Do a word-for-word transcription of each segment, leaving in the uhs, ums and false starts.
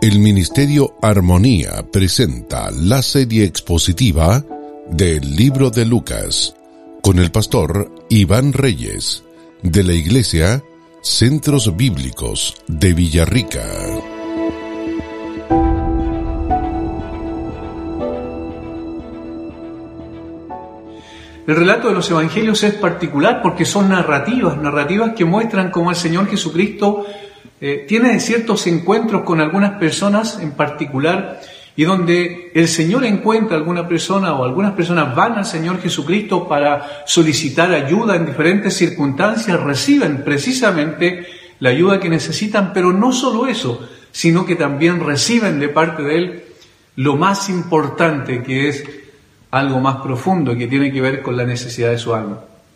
El Ministerio Armonía presenta la serie expositiva del Libro de Lucas con el pastor Iván Reyes de la Iglesia Centros Bíblicos de Villarrica. El relato de los evangelios es particular porque son narrativas, narrativas que muestran cómo el Señor Jesucristo eh, tiene ciertos encuentros con algunas personas en particular, y donde el Señor encuentra a alguna persona o algunas personas van al Señor Jesucristo para solicitar ayuda en diferentes circunstancias, reciben precisamente la ayuda que necesitan, pero no solo eso, sino que también reciben de parte de Él lo más importante, que es algo más profundo, que tiene que ver con la necesidad de su alma.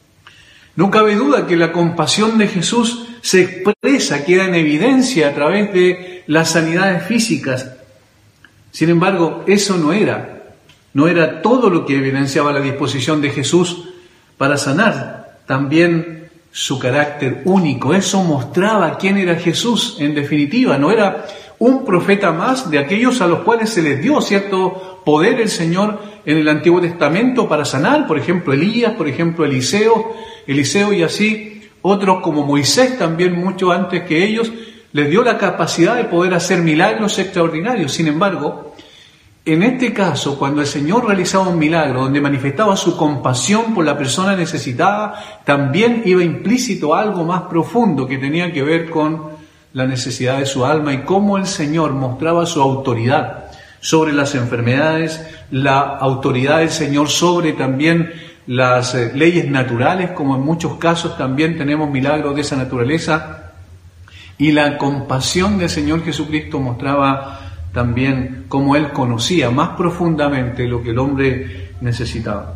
No cabe duda que la compasión de Jesús se expresa, queda en evidencia a través de las sanidades físicas. Sin embargo, eso no era, no era todo lo que evidenciaba la disposición de Jesús para sanar, también su carácter único. Eso mostraba quién era Jesús, en definitiva. No era un profeta más de aquellos a los cuales se les dio cierto poder el Señor en el Antiguo Testamento para sanar, por ejemplo Elías, por ejemplo Eliseo, Eliseo y así otros como Moisés también mucho antes que ellos, les dio la capacidad de poder hacer milagros extraordinarios. Sin embargo, en este caso, cuando el Señor realizaba un milagro donde manifestaba su compasión por la persona necesitada, también iba implícito algo más profundo que tenía que ver con la necesidad de su alma y cómo el Señor mostraba su autoridad sobre las enfermedades, la autoridad del Señor sobre también las eh, leyes naturales, como en muchos casos también tenemos milagros de esa naturaleza, y la compasión del Señor Jesucristo mostraba también cómo Él conocía más profundamente lo que el hombre necesitaba.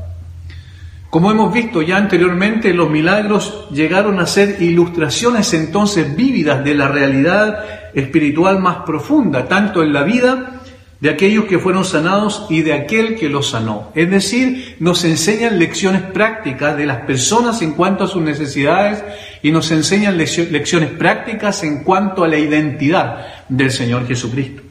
Como hemos visto ya anteriormente, los milagros llegaron a ser ilustraciones entonces vívidas de la realidad espiritual más profunda, tanto en la vida de aquellos que fueron sanados y de aquel que los sanó. Es decir, nos enseñan lecciones prácticas de las personas en cuanto a sus necesidades y nos enseñan lecciones prácticas en cuanto a la identidad del Señor Jesucristo.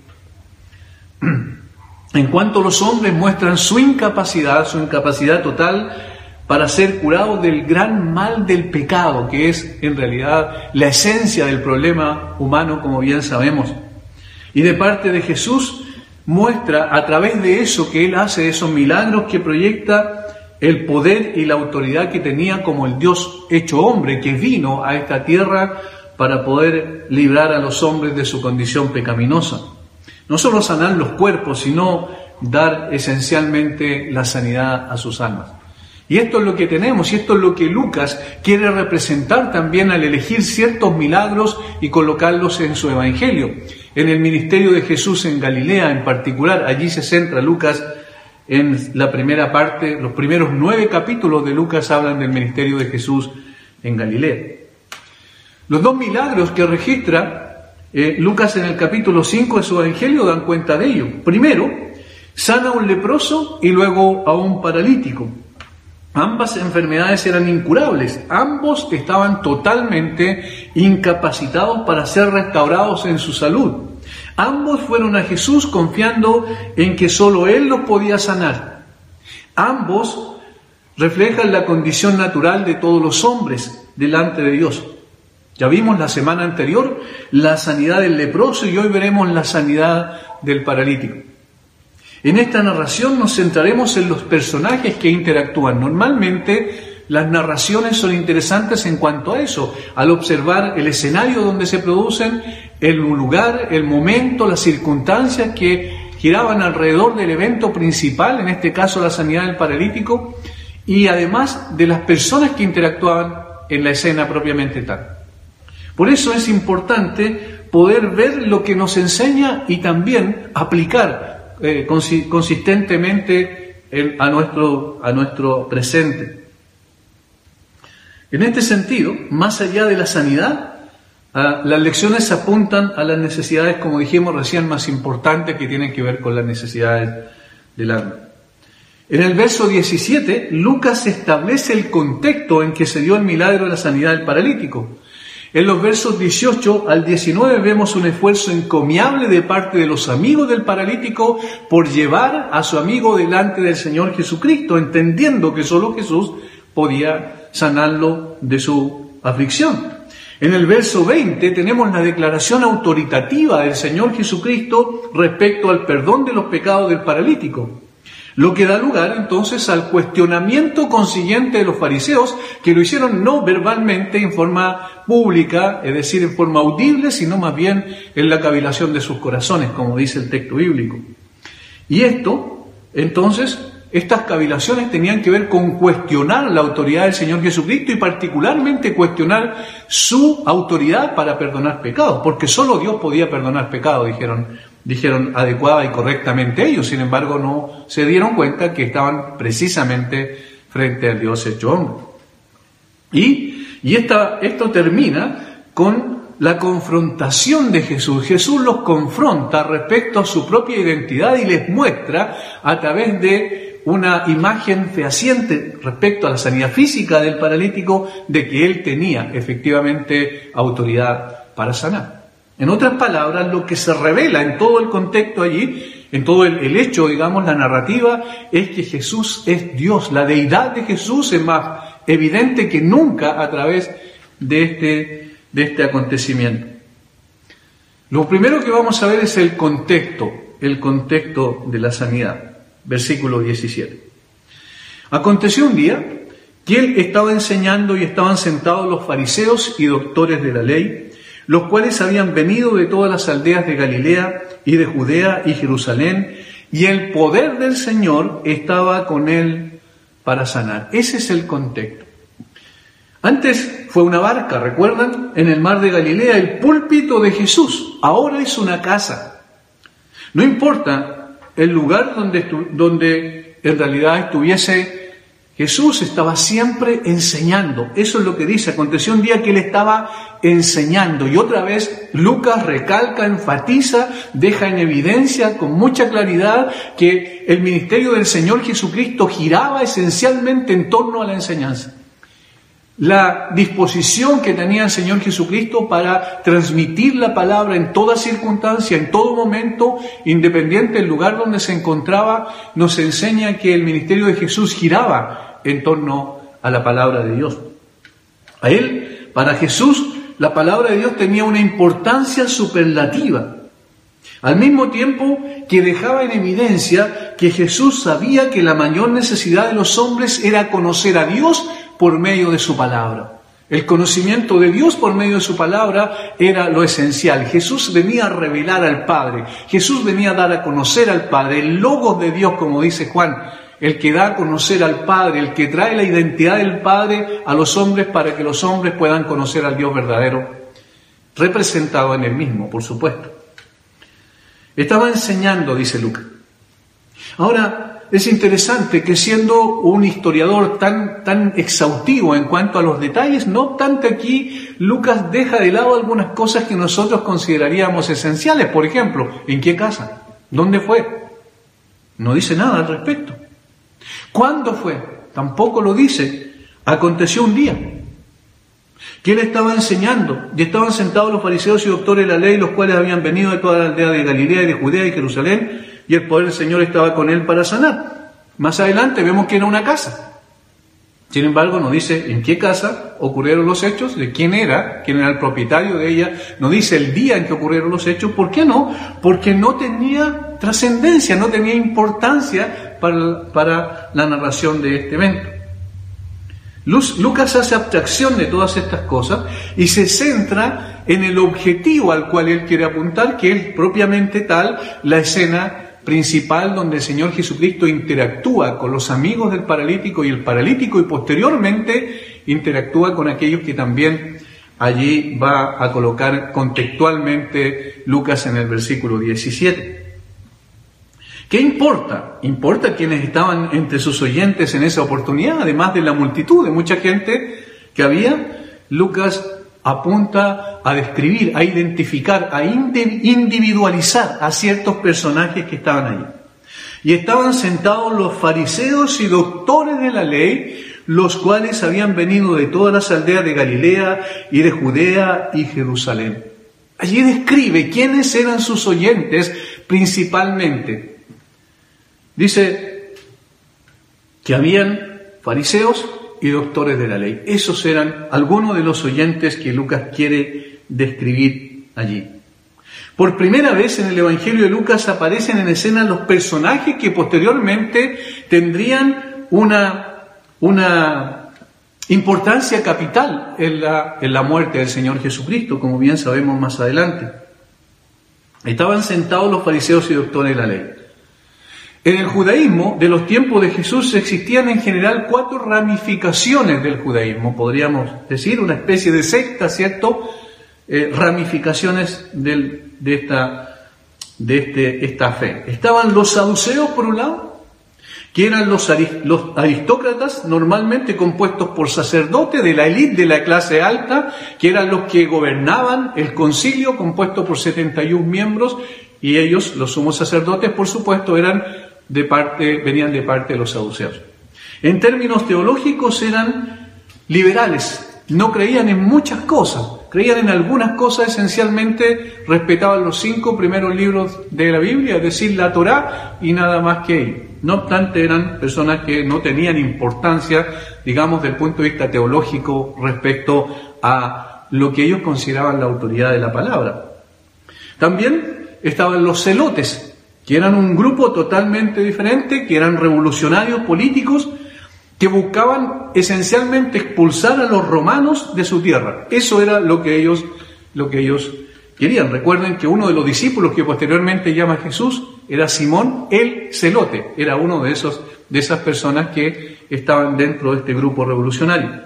En cuanto los hombres muestran su incapacidad, su incapacidad total para ser curados del gran mal del pecado, que es en realidad la esencia del problema humano, como bien sabemos. Y de parte de Jesús muestra a través de eso que Él hace, de esos milagros, que proyecta el poder y la autoridad que tenía como el Dios hecho hombre, que vino a esta tierra para poder librar a los hombres de su condición pecaminosa. No solo sanar los cuerpos, sino dar esencialmente la sanidad a sus almas. Y esto es lo que tenemos, y esto es lo que Lucas quiere representar también al elegir ciertos milagros y colocarlos en su evangelio. En el ministerio de Jesús en Galilea en particular, allí se centra Lucas en la primera parte, los primeros nueve capítulos de Lucas hablan del ministerio de Jesús en Galilea. Los dos milagros que registra eh, Lucas en el capítulo cinco de su evangelio dan cuenta de ello. Primero, sana a un leproso y luego a un paralítico. Ambas enfermedades eran incurables, ambos estaban totalmente incapacitados para ser restaurados en su salud. Ambos fueron a Jesús confiando en que solo Él los podía sanar. Ambos reflejan la condición natural de todos los hombres delante de Dios. Ya vimos la semana anterior la sanidad del leproso y hoy veremos la sanidad del paralítico. En esta narración nos centraremos en los personajes que interactúan. Normalmente las narraciones son interesantes en cuanto a eso, al observar el escenario donde se producen, el lugar, el momento, las circunstancias que giraban alrededor del evento principal, en este caso la sanidad del paralítico, y además de las personas que interactuaban en la escena propiamente tal. Por eso es importante poder ver lo que nos enseña y también aplicar Eh, consistentemente en, a, nuestro, a nuestro presente. En este sentido, más allá de la sanidad, ah, las lecciones apuntan a las necesidades, como dijimos recién, más importantes que tienen que ver con las necesidades del alma. En el verso diecisiete, Lucas establece el contexto en que se dio el milagro de la sanidad del paralítico. En los versos dieciocho al diecinueve vemos un esfuerzo encomiable de parte de los amigos del paralítico por llevar a su amigo delante del Señor Jesucristo, entendiendo que solo Jesús podía sanarlo de su aflicción. En el verso veinte tenemos la declaración autoritativa del Señor Jesucristo respecto al perdón de los pecados del paralítico, lo que da lugar entonces al cuestionamiento consiguiente de los fariseos, que lo hicieron no verbalmente en forma pública, es decir, en forma audible, sino más bien en la cavilación de sus corazones, como dice el texto bíblico. Y esto, entonces, estas cavilaciones tenían que ver con cuestionar la autoridad del Señor Jesucristo y particularmente cuestionar su autoridad para perdonar pecados, porque solo Dios podía perdonar pecados, dijeron, dijeron adecuada y correctamente ellos. Sin embargo, no se dieron cuenta que estaban precisamente frente al Dios hecho hombre. Y, y esta, esto termina con la confrontación de Jesús. Jesús los confronta respecto a su propia identidad y les muestra a través de una imagen fehaciente respecto a la sanidad física del paralítico de que él tenía efectivamente autoridad para sanar. En otras palabras, lo que se revela en todo el contexto allí, en todo el, el hecho, digamos, la narrativa, es que Jesús es Dios. La deidad de Jesús es más evidente que nunca a través de este, de este acontecimiento. Lo primero que vamos a ver es el contexto, el contexto de la sanidad. Versículo diecisiete. Aconteció un día que él estaba enseñando y estaban sentados los fariseos y doctores de la ley, los cuales habían venido de todas las aldeas de Galilea y de Judea y Jerusalén, y el poder del Señor estaba con él para sanar. Ese es el contexto. Antes fue una barca, ¿recuerdan? En el mar de Galilea, el púlpito de Jesús. Ahora es una casa. No importa el lugar donde, donde en realidad estuviese Jesús, estaba siempre enseñando. Eso es lo que dice. Aconteció un día que él estaba enseñando. Y otra vez Lucas recalca, enfatiza, deja en evidencia con mucha claridad que el ministerio del Señor Jesucristo giraba esencialmente en torno a la enseñanza. La disposición que tenía el Señor Jesucristo para transmitir la palabra en toda circunstancia, en todo momento, independiente del lugar donde se encontraba, nos enseña que el ministerio de Jesús giraba en torno a la palabra de Dios. A él, para Jesús, la palabra de Dios tenía una importancia superlativa, al mismo tiempo que dejaba en evidencia que Jesús sabía que la mayor necesidad de los hombres era conocer a Dios por medio de su palabra. El conocimiento de Dios por medio de su palabra era lo esencial. Jesús venía a revelar al Padre. Jesús venía a dar a conocer al Padre. El Logos de Dios, como dice Juan, el que da a conocer al Padre, el que trae la identidad del Padre a los hombres para que los hombres puedan conocer al Dios verdadero, representado en él mismo, por supuesto. Estaba enseñando, dice Lucas. Ahora, es interesante que siendo un historiador tan, tan exhaustivo en cuanto a los detalles, no obstante aquí Lucas deja de lado algunas cosas que nosotros consideraríamos esenciales. Por ejemplo, ¿en qué casa? ¿Dónde fue? No dice nada al respecto. ¿Cuándo fue? Tampoco lo dice. Aconteció un día que él estaba enseñando y estaban sentados los fariseos y doctores de la ley, los cuales habían venido de toda la aldea de Galilea y de Judea y Jerusalén, y el poder del Señor estaba con él para sanar. Más adelante vemos que era una casa. Sin embargo, no dice en qué casa ocurrieron los hechos, de quién era, quién era el propietario de ella, no dice el día en que ocurrieron los hechos. ¿Por qué no? Porque no tenía trascendencia, no tenía importancia para, para la narración de este evento. Lucas hace abstracción de todas estas cosas y se centra en el objetivo al cual él quiere apuntar, que es propiamente tal la escena principal donde el Señor Jesucristo interactúa con los amigos del paralítico y el paralítico, y posteriormente interactúa con aquellos que también allí va a colocar contextualmente Lucas en el versículo diecisiete. ¿Qué importa? Importa quienes estaban entre sus oyentes en esa oportunidad, además de la multitud de mucha gente que había. Lucas apunta a describir, a identificar, a individualizar a ciertos personajes que estaban allí. Y estaban sentados los fariseos y doctores de la ley, los cuales habían venido de todas las aldeas de Galilea y de Judea y Jerusalén. Allí describe quiénes eran sus oyentes principalmente. Dice que habían fariseos y doctores de la ley. Esos eran algunos de los oyentes que Lucas quiere describir allí. Por primera vez en el Evangelio de Lucas aparecen en escena los personajes que posteriormente tendrían una, una importancia capital en la, en la muerte del Señor Jesucristo, como bien sabemos más adelante. Estaban sentados los fariseos y doctores de la ley. En el judaísmo de los tiempos de Jesús existían en general cuatro ramificaciones del judaísmo, podríamos decir, una especie de secta, ¿cierto? Eh, ramificaciones del, de, esta, de este, esta fe. Estaban los saduceos por un lado, que eran los, arist- los aristócratas, normalmente compuestos por sacerdotes de la élite de la clase alta, que eran los que gobernaban el concilio, compuesto por setenta y un miembros, y ellos, los sumos sacerdotes, por supuesto, eran de parte, venían de parte de los saduceos. En términos teológicos eran liberales, no creían en muchas cosas, creían en algunas cosas, esencialmente respetaban los cinco primeros libros de la Biblia, es decir, la Torá y nada más que ello. No obstante, eran personas que no tenían importancia, digamos, desde el punto de vista teológico respecto a lo que ellos consideraban la autoridad de la palabra. También estaban los celotes, que eran un grupo totalmente diferente, que eran revolucionarios políticos, que buscaban esencialmente expulsar a los romanos de su tierra. Eso era lo que ellos, lo que ellos querían. Recuerden que uno de los discípulos que posteriormente llama a Jesús era Simón el Celote, era uno de esos, de esas personas que estaban dentro de este grupo revolucionario.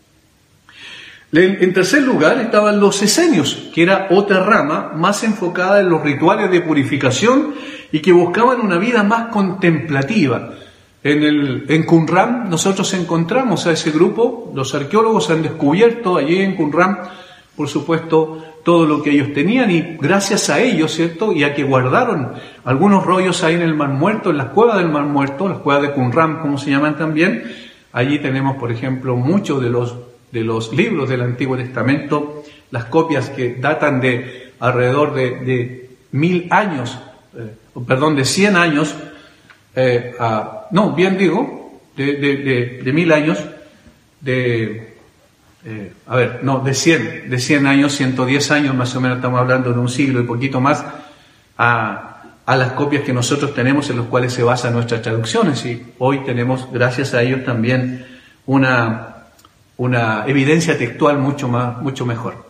En tercer lugar estaban los esenios, que era otra rama más enfocada en los rituales de purificación y que buscaban una vida más contemplativa. En, el, en Qumran nosotros encontramos a ese grupo, los arqueólogos han descubierto allí en Qumran, por supuesto, todo lo que ellos tenían, y gracias a ellos, ¿cierto? Y a que guardaron algunos rollos ahí en el Mar Muerto, en las cuevas del Mar Muerto, las cuevas de Qumran, como se llaman también. Allí tenemos, por ejemplo, muchos de los, de los libros del Antiguo Testamento, las copias que datan de alrededor de, de mil años, eh, perdón, de cien años, eh, a, no, bien digo, de, de, de, de mil años, de... Eh, a ver, no, de cien, de cien años, ciento diez años más o menos, estamos hablando de un siglo y poquito más, a, a las copias que nosotros tenemos en las cuales se basan nuestras traducciones, y hoy tenemos, gracias a ellos, también una, una evidencia textual mucho más, mucho mejor.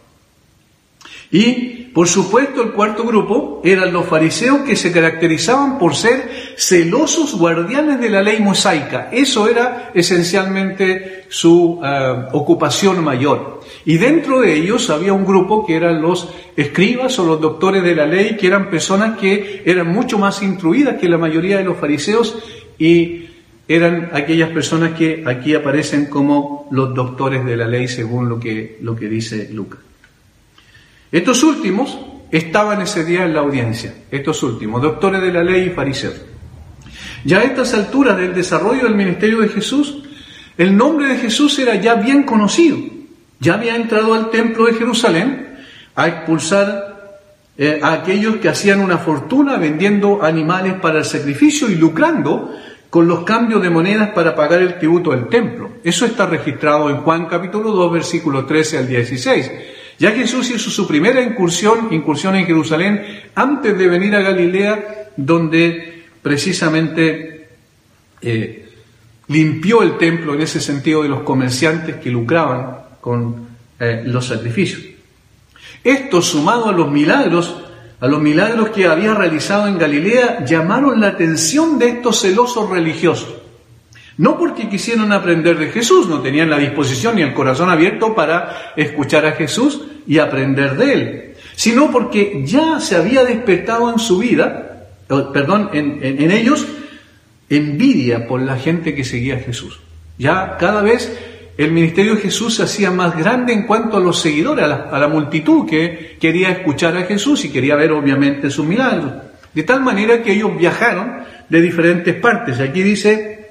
Y, por supuesto, el cuarto grupo eran los fariseos, que se caracterizaban por ser celosos guardianes de la ley mosaica. Eso era esencialmente su uh, ocupación mayor. Y dentro de ellos había un grupo que eran los escribas o los doctores de la ley, que eran personas que eran mucho más instruidas que la mayoría de los fariseos, y eran aquellas personas que aquí aparecen como los doctores de la ley, según lo que, lo que dice Lucas. Estos últimos estaban ese día en la audiencia, estos últimos, doctores de la ley y fariseos. Ya a estas alturas del desarrollo del ministerio de Jesús, el nombre de Jesús era ya bien conocido. Ya había entrado al templo de Jerusalén a expulsar eh, a aquellos que hacían una fortuna vendiendo animales para el sacrificio y lucrando con los cambios de monedas para pagar el tributo del templo. Eso está registrado en Juan capítulo dos, versículo trece al dieciséis. Ya Jesús hizo su primera incursión, incursión en Jerusalén, antes de venir a Galilea, donde precisamente eh, limpió el templo en ese sentido de los comerciantes que lucraban con eh, los sacrificios. Esto, sumado a los milagros, a los milagros que había realizado en Galilea, llamaron la atención de estos celosos religiosos. No porque quisieran aprender de Jesús, no tenían la disposición ni el corazón abierto para escuchar a Jesús y aprender de Él, sino porque ya se había despertado en su vida, perdón, en, en, en ellos, envidia por la gente que seguía a Jesús. Ya cada vez el ministerio de Jesús se hacía más grande en cuanto a los seguidores, a la, a la multitud que quería escuchar a Jesús y quería ver obviamente sus milagros. De tal manera que ellos viajaron de diferentes partes. Aquí dice: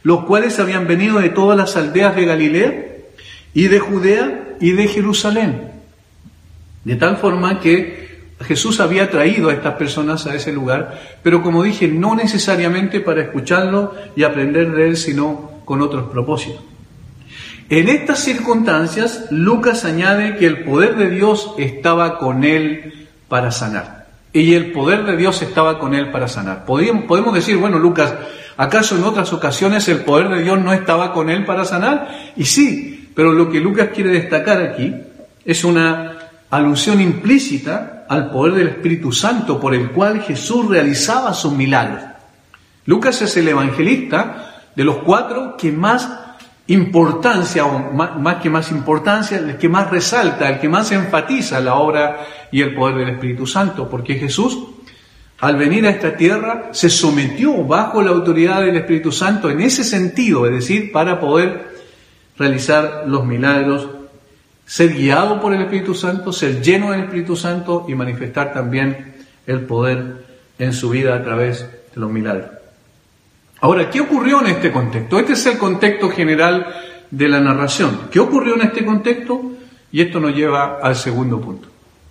los cuales habían venido de todas las aldeas de Galilea y de Judea y de Jerusalén. De tal forma que Jesús había traído a estas personas a ese lugar, pero como dije, no necesariamente para escucharlo y aprender de él, sino con otros propósitos. En estas circunstancias, Lucas añade que el poder de Dios estaba con él para sanar. Y el poder de Dios estaba con él para sanar. Podemos decir, bueno, Lucas, ¿acaso en otras ocasiones el poder de Dios no estaba con él para sanar? Y sí, pero lo que Lucas quiere destacar aquí es una alusión implícita al poder del Espíritu Santo por el cual Jesús realizaba sus milagros. Lucas es el evangelista de los cuatro que más importancia, o más, más que más importancia, el que más resalta, el que más enfatiza la obra y el poder del Espíritu Santo, porque Jesús, al venir a esta tierra, se sometió bajo la autoridad del Espíritu Santo en ese sentido, es decir, para poder realizar los milagros, ser guiado por el Espíritu Santo, ser lleno del Espíritu Santo y manifestar también el poder en su vida a través de los milagros. Ahora, ¿qué ocurrió en este contexto? Este es el contexto general de la narración. ¿Qué ocurrió en este contexto? Y esto nos lleva al segundo punto.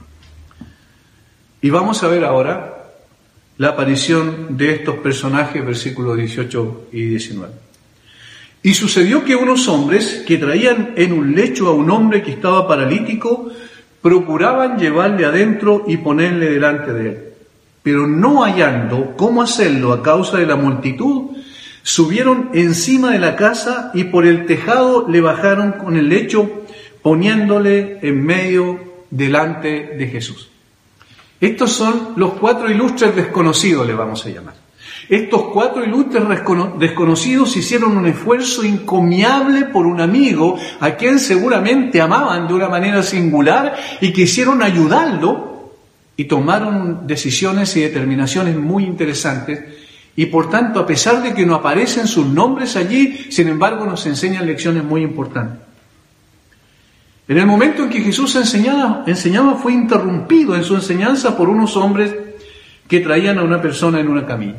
Y vamos a ver ahora la aparición de estos personajes, versículos dieciocho y diecinueve. Y sucedió que unos hombres que traían en un lecho a un hombre que estaba paralítico, procuraban llevarle adentro y ponerle delante de él. Pero no hallando cómo hacerlo a causa de la multitud, subieron encima de la casa y por el tejado le bajaron con el lecho, poniéndole en medio delante de Jesús. Estos son los cuatro ilustres desconocidos, le vamos a llamar. Estos cuatro ilustres desconocidos hicieron un esfuerzo encomiable por un amigo a quien seguramente amaban de una manera singular y quisieron ayudarlo y tomaron decisiones y determinaciones muy interesantes y por tanto, a pesar de que no aparecen sus nombres allí, sin embargo nos enseñan lecciones muy importantes. En el momento en que Jesús enseñaba, enseñaba fue interrumpido en su enseñanza por unos hombres que traían a una persona en una camilla.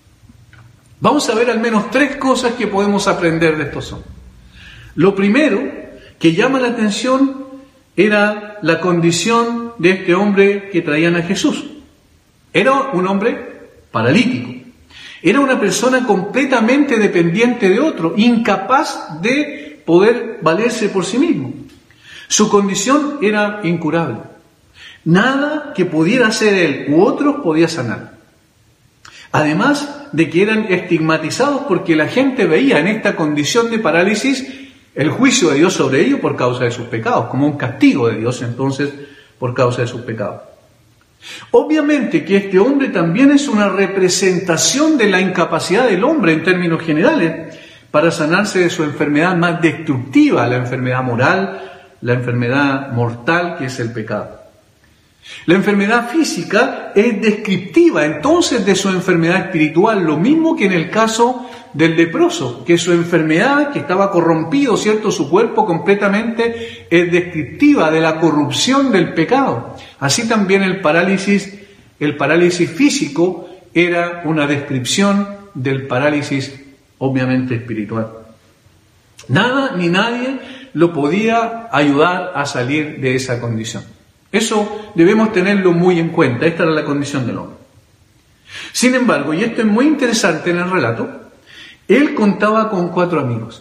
Vamos a ver al menos tres cosas que podemos aprender de estos hombres. Lo primero que llama la atención era la condición de este hombre que traían a Jesús. Era un hombre paralítico. Era una persona completamente dependiente de otro, incapaz de poder valerse por sí mismo. Su condición era incurable. Nada que pudiera hacer él u otros podía sanar. Además de que eran estigmatizados porque la gente veía en esta condición de parálisis el juicio de Dios sobre ellos por causa de sus pecados, como un castigo de Dios entonces por causa de sus pecados. Obviamente que este hombre también es una representación de la incapacidad del hombre en términos generales para sanarse de su enfermedad más destructiva, la enfermedad moral, la enfermedad mortal que es el pecado. La enfermedad física es descriptiva entonces de su enfermedad espiritual, lo mismo que en el caso del leproso, que su enfermedad, que estaba corrompido, ¿cierto? Su cuerpo completamente es descriptiva de la corrupción del pecado. Así también el parálisis, el parálisis físico era una descripción del parálisis obviamente espiritual. Nada ni nadie lo podía ayudar a salir de esa condición. Eso debemos tenerlo muy en cuenta. Esta era la condición del hombre. Sin embargo, y esto es muy interesante en el relato, él contaba con cuatro amigos.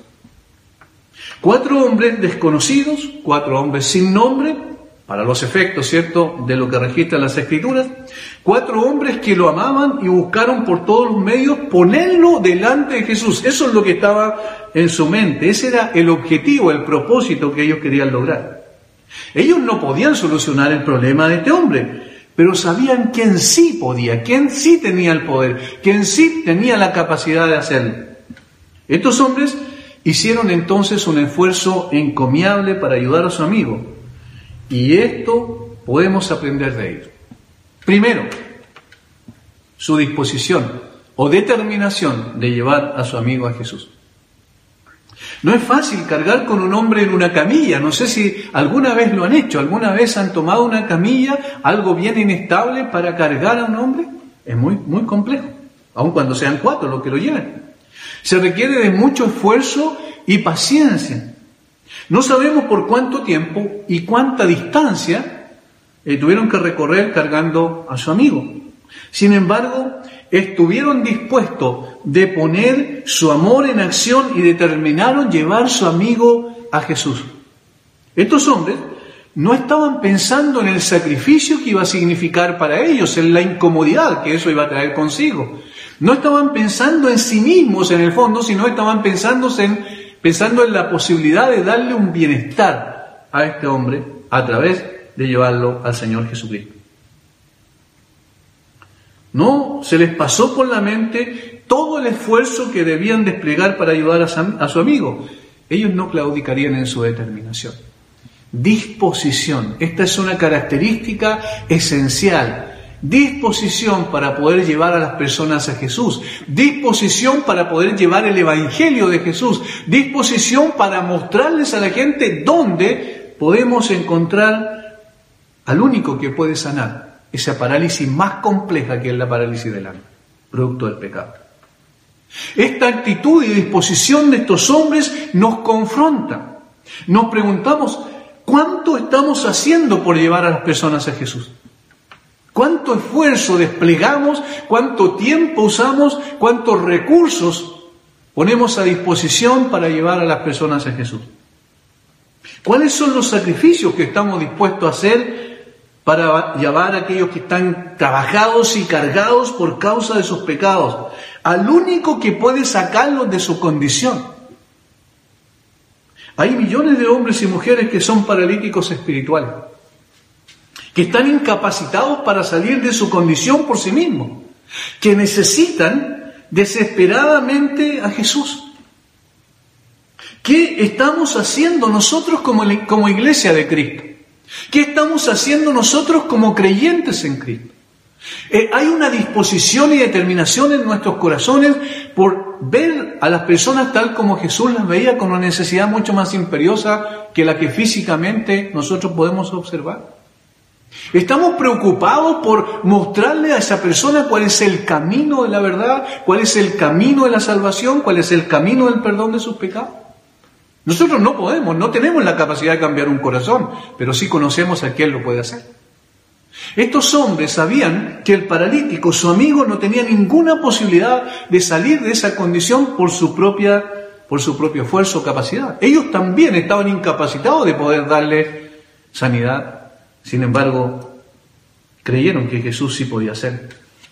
Cuatro hombres desconocidos, cuatro hombres sin nombre, para los efectos, ¿cierto?, de lo que registran las Escrituras. Cuatro hombres que lo amaban y buscaron por todos los medios ponerlo delante de Jesús. Eso es lo que estaba en su mente. Ese era el objetivo, el propósito que ellos querían lograr. Ellos no podían solucionar el problema de este hombre, pero sabían quién sí podía, quién sí tenía el poder, quién sí tenía la capacidad de hacerlo. Estos hombres hicieron entonces un esfuerzo encomiable para ayudar a su amigo. Y esto podemos aprender de ellos. Primero, su disposición o determinación de llevar a su amigo a Jesús. No es fácil cargar con un hombre en una camilla. No sé si alguna vez lo han hecho. ¿Alguna vez han tomado una camilla, algo bien inestable, para cargar a un hombre? Es muy, muy complejo, aun cuando sean cuatro los que lo lleven. Se requiere de mucho esfuerzo y paciencia. No sabemos por cuánto tiempo y cuánta distancia eh, tuvieron que recorrer cargando a su amigo. Sin embargo, estuvieron dispuestos de poner su amor en acción y determinaron llevar su amigo a Jesús. Estos hombres no estaban pensando en el sacrificio que iba a significar para ellos, en la incomodidad que eso iba a traer consigo. No estaban pensando en sí mismos en el fondo, sino estaban pensando en, pensando en la posibilidad de darle un bienestar a este hombre a través de llevarlo al Señor Jesucristo. No se les pasó por la mente todo el esfuerzo que debían desplegar para ayudar a su amigo. Ellos no claudicarían en su determinación. Disposición. Esta es una característica esencial. Disposición para poder llevar a las personas a Jesús. Disposición para poder llevar el Evangelio de Jesús. Disposición para mostrarles a la gente dónde podemos encontrar al único que puede sanar esa parálisis más compleja que es la parálisis del alma, producto del pecado. Esta actitud y disposición de estos hombres nos confronta. Nos preguntamos, ¿cuánto estamos haciendo por llevar a las personas a Jesús? ¿Cuánto esfuerzo desplegamos? ¿Cuánto tiempo usamos? ¿Cuántos recursos ponemos a disposición para llevar a las personas a Jesús? ¿Cuáles son los sacrificios que estamos dispuestos a hacer para llevar a aquellos que están trabajados y cargados por causa de sus pecados, al único que puede sacarlos de su condición? Hay millones de hombres y mujeres que son paralíticos espirituales, que están incapacitados para salir de su condición por sí mismos, que necesitan desesperadamente a Jesús. ¿Qué estamos haciendo nosotros como, como iglesia de Cristo? ¿Qué estamos haciendo nosotros como creyentes en Cristo? Eh, hay una disposición y determinación en nuestros corazones por ver a las personas tal como Jesús las veía, con una necesidad mucho más imperiosa que la que físicamente nosotros podemos observar. Estamos preocupados por mostrarle a esa persona cuál es el camino de la verdad, cuál es el camino de la salvación, cuál es el camino del perdón de sus pecados. Nosotros no podemos, no tenemos la capacidad de cambiar un corazón, pero sí conocemos a quien lo puede hacer. Estos hombres sabían que el paralítico, su amigo, no tenía ninguna posibilidad de salir de esa condición por su propia, por su propio esfuerzo o capacidad. Ellos también estaban incapacitados de poder darle sanidad. Sin embargo, creyeron que Jesús sí podía hacerlo.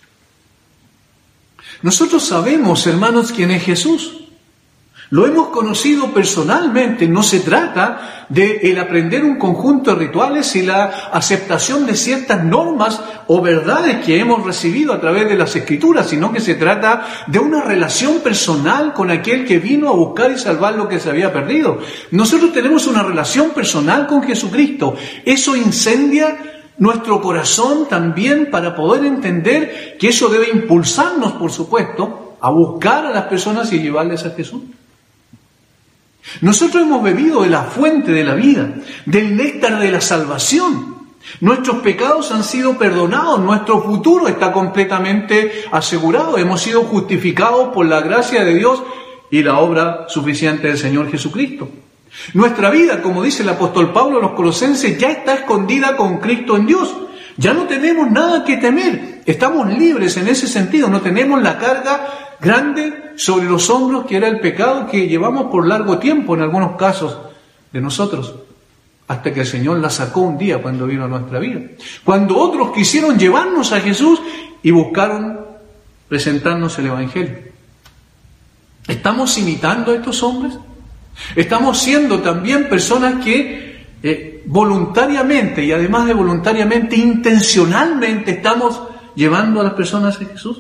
Nosotros sabemos, hermanos, quién es Jesús. Lo hemos conocido personalmente. No se trata de el aprender un conjunto de rituales y la aceptación de ciertas normas o verdades que hemos recibido a través de las Escrituras, sino que se trata de una relación personal con aquel que vino a buscar y salvar lo que se había perdido. Nosotros tenemos una relación personal con Jesucristo. Eso incendia nuestro corazón también para poder entender que eso debe impulsarnos, por supuesto, a buscar a las personas y llevarles a Jesús. Nosotros hemos bebido de la fuente de la vida, del néctar de la salvación. Nuestros pecados han sido perdonados, nuestro futuro está completamente asegurado. Hemos sido justificados por la gracia de Dios y la obra suficiente del Señor Jesucristo. Nuestra vida, como dice el apóstol Pablo a los Colosenses, ya está escondida con Cristo en Dios. Ya no tenemos nada que temer. Estamos libres en ese sentido. No tenemos la carga grande sobre los hombros que era el pecado que llevamos por largo tiempo en algunos casos de nosotros, hasta que el Señor la sacó un día cuando vino a nuestra vida. Cuando otros quisieron llevarnos a Jesús y buscaron presentarnos el Evangelio. ¿Estamos imitando a estos hombres? ¿Estamos siendo también personas que eh, voluntariamente y además de voluntariamente, intencionalmente estamos llevando a las personas a Jesús?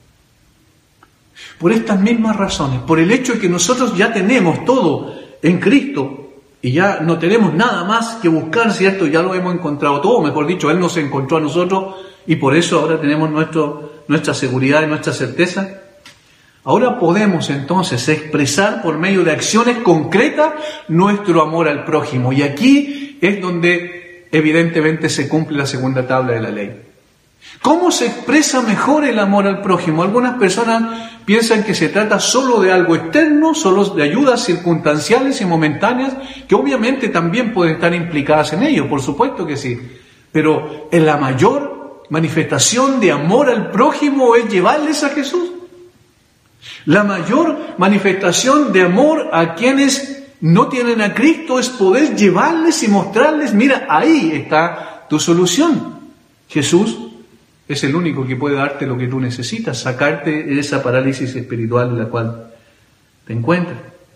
Por estas mismas razones, por el hecho de que nosotros ya tenemos todo en Cristo y ya no tenemos nada más que buscar, ¿cierto? Ya lo hemos encontrado todo, mejor dicho, Él nos encontró a nosotros y por eso ahora tenemos nuestro, nuestra seguridad y nuestra certeza. Ahora podemos entonces expresar por medio de acciones concretas nuestro amor al prójimo. Y aquí es donde evidentemente se cumple la segunda tabla de la ley. ¿Cómo se expresa mejor el amor al prójimo? Algunas personas piensan que se trata solo de algo externo, solo de ayudas circunstanciales y momentáneas, que obviamente también pueden estar implicadas en ello, por supuesto que sí. Pero en la mayor manifestación de amor al prójimo es llevarles a Jesús. La mayor manifestación de amor a quienes no tienen a Cristo es poder llevarles y mostrarles, mira, ahí está tu solución. Jesús es el único que puede darte lo que tú necesitas, sacarte de esa parálisis espiritual en la cual te encuentras.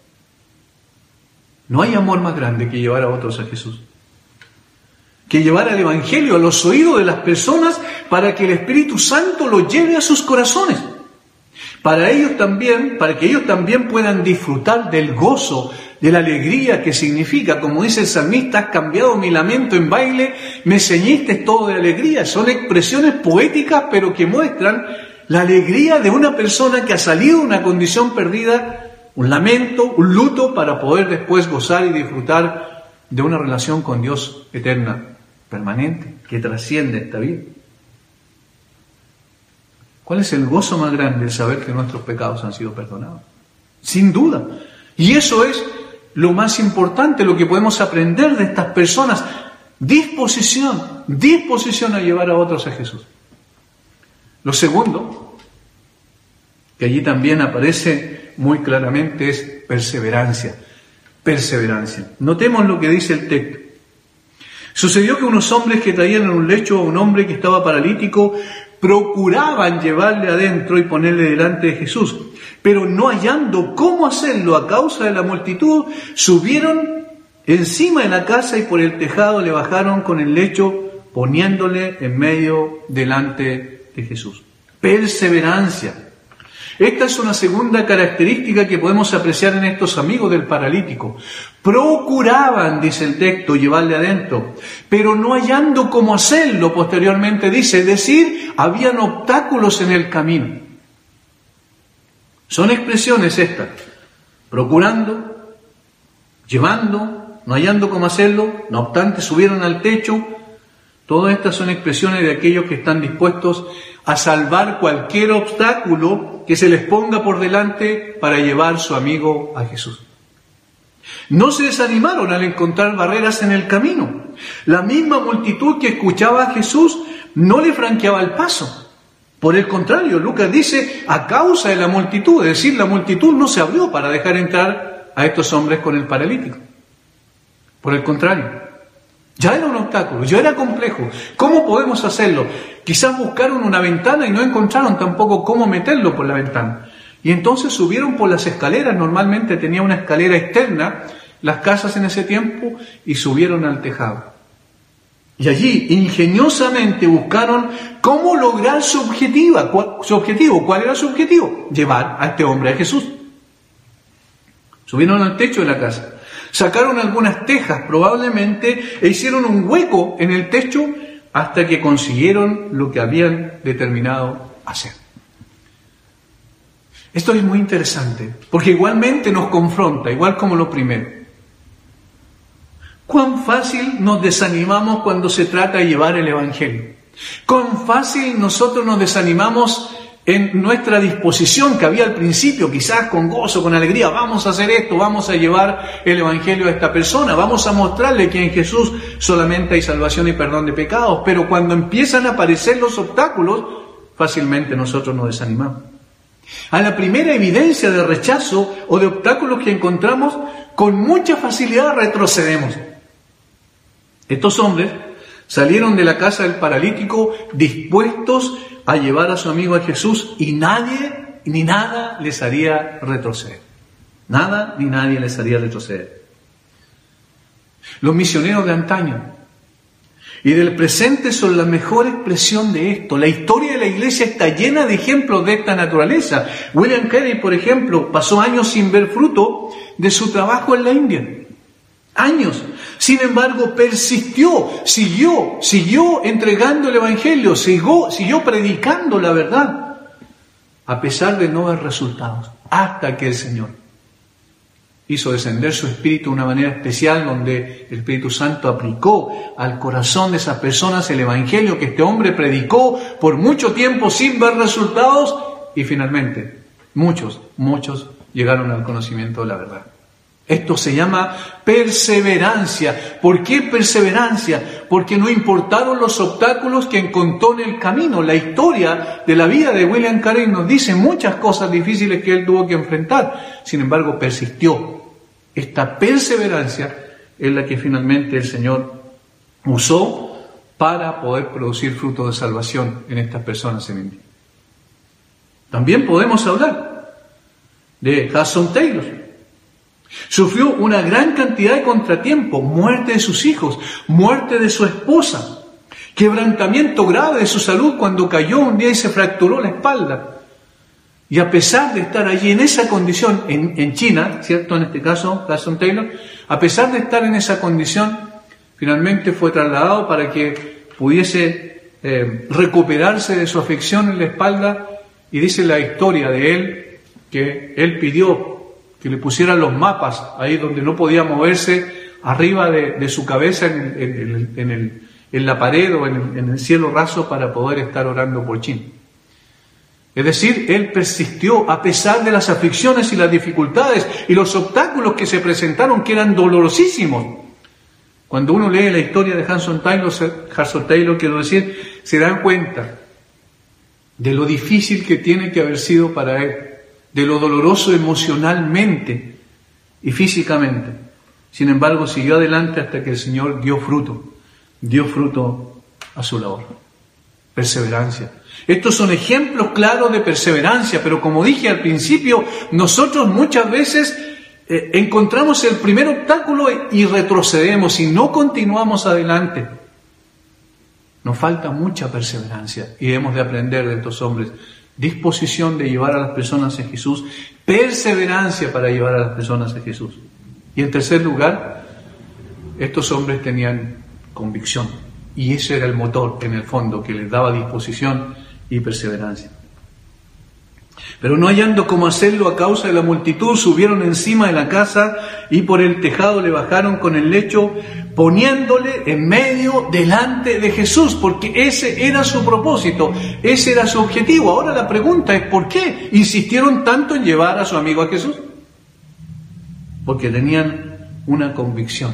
No hay amor más grande que llevar a otros a Jesús, que llevar el Evangelio a los oídos de las personas para que el Espíritu Santo lo lleve a sus corazones. Para ellos también, para que ellos también puedan disfrutar del gozo, de la alegría que significa, como dice el salmista, has cambiado mi lamento en baile, me ceñiste todo de alegría. Son expresiones poéticas, pero que muestran la alegría de una persona que ha salido de una condición perdida, un lamento, un luto, para poder después gozar y disfrutar de una relación con Dios eterna, permanente, que trasciende esta vida. ¿Cuál es el gozo más grande? El saber que nuestros pecados han sido perdonados. Sin duda. Y eso es lo más importante, lo que podemos aprender de estas personas. Disposición, disposición a llevar a otros a Jesús. Lo segundo, que allí también aparece muy claramente, es perseverancia. Perseverancia. Notemos lo que dice el texto. Sucedió que unos hombres que traían en un lecho a un hombre que estaba paralítico procuraban llevarle adentro y ponerle delante de Jesús, pero no hallando cómo hacerlo a causa de la multitud, subieron encima de la casa y por el tejado le bajaron con el lecho, poniéndole en medio delante de Jesús. Perseverancia. Esta es una segunda característica que podemos apreciar en estos amigos del paralítico. Procuraban, dice el texto, llevarle adentro, pero no hallando cómo hacerlo, posteriormente dice, es decir, habían obstáculos en el camino. Son expresiones estas, procurando, llevando, no hallando cómo hacerlo, no obstante subieron al techo. Todas estas son expresiones de aquellos que están dispuestos a salvar cualquier obstáculo que se les ponga por delante para llevar su amigo a Jesús. No se desanimaron al encontrar barreras en el camino. La misma multitud que escuchaba a Jesús no le franqueaba el paso. Por el contrario, Lucas dice, a causa de la multitud, es decir, la multitud no se abrió para dejar entrar a estos hombres con el paralítico. Por el contrario, ya era un obstáculo, ya era complejo. ¿Cómo podemos hacerlo? Quizás buscaron una ventana y no encontraron tampoco cómo meterlo por la ventana. Y entonces subieron por las escaleras, normalmente tenía una escalera externa, las casas en ese tiempo, y subieron al tejado. Y allí, ingeniosamente, buscaron cómo lograr su objetivo. Su objetivo. ¿Cuál era su objetivo? Llevar a este hombre a Jesús. Subieron al techo de la casa. Sacaron algunas tejas probablemente e hicieron un hueco en el techo hasta que consiguieron lo que habían determinado hacer. Esto es muy interesante porque igualmente nos confronta, igual como lo primero. Cuán fácil nos desanimamos cuando se trata de llevar el Evangelio. Cuán fácil nosotros nos desanimamos en nuestra disposición que había al principio, quizás con gozo, con alegría, vamos a hacer esto, vamos a llevar el Evangelio a esta persona, vamos a mostrarle que en Jesús solamente hay salvación y perdón de pecados, pero cuando empiezan a aparecer los obstáculos, fácilmente nosotros nos desanimamos. A la primera evidencia de rechazo o de obstáculos que encontramos, con mucha facilidad retrocedemos. Estos hombres salieron de la casa del paralítico dispuestos a llevar a su amigo a Jesús y nadie ni nada les haría retroceder. Nada ni nadie les haría retroceder. Los misioneros de antaño y del presente son la mejor expresión de esto. La historia de la iglesia está llena de ejemplos de esta naturaleza. William Carey, por ejemplo, pasó años sin ver fruto de su trabajo en la India. Años. Sin embargo, persistió, siguió, siguió entregando el Evangelio, siguió, siguió predicando la verdad, a pesar de no ver resultados, hasta que el Señor. hizo descender su Espíritu de una manera especial, donde el Espíritu Santo aplicó al corazón de esas personas el Evangelio que este hombre predicó por mucho tiempo sin ver resultados, y finalmente muchos, muchos llegaron al conocimiento de la verdad. Esto se llama perseverancia. ¿Por qué perseverancia? Porque no importaron los obstáculos que encontró en el camino. La historia de la vida de William Carey nos dice muchas cosas difíciles que él tuvo que enfrentar. Sin embargo, persistió. Esta perseverancia es la que finalmente el Señor usó para poder producir fruto de salvación en estas personas en India. También podemos hablar de Hudson Taylor. Sufrió una gran cantidad de contratiempos, muerte de sus hijos, muerte de su esposa, quebrantamiento grave de su salud cuando cayó un día y se fracturó la espalda. Y a pesar de estar allí en esa condición, en, en China, ¿cierto? En este caso, Hudson Taylor, a pesar de estar en esa condición, finalmente fue trasladado para que pudiese eh, recuperarse de su afección en la espalda, y dice la historia de él que él pidió que le pusieran los mapas ahí donde no podía moverse, arriba de, de su cabeza en, en, en, en, el, en la pared o en el, en el cielo raso, para poder estar orando por China. Es decir, él persistió a pesar de las aflicciones y las dificultades y los obstáculos que se presentaron, que eran dolorosísimos. Cuando uno lee la historia de Hudson Taylor, Hudson Taylor, quiero decir, se dan cuenta de lo difícil que tiene que haber sido para él, de lo doloroso emocionalmente y físicamente. Sin embargo, siguió adelante hasta que el Señor dio fruto, dio fruto a su labor. Perseverancia. Estos son ejemplos claros de perseverancia, pero como dije al principio, nosotros muchas veces eh, encontramos el primer obstáculo y retrocedemos y no continuamos adelante. Nos falta mucha perseverancia y debemos de aprender de estos hombres. Disposición de llevar a las personas a Jesús, perseverancia para llevar a las personas a Jesús. Y en tercer lugar, estos hombres tenían convicción, y ese era el motor en el fondo que les daba disposición y perseverancia. Pero no hallando cómo hacerlo a causa de la multitud, subieron encima de la casa y por el tejado le bajaron con el lecho, poniéndole en medio delante de Jesús, porque ese era su propósito, ese era su objetivo. Ahora la pregunta es, ¿por qué insistieron tanto en llevar a su amigo a Jesús? Porque tenían una convicción.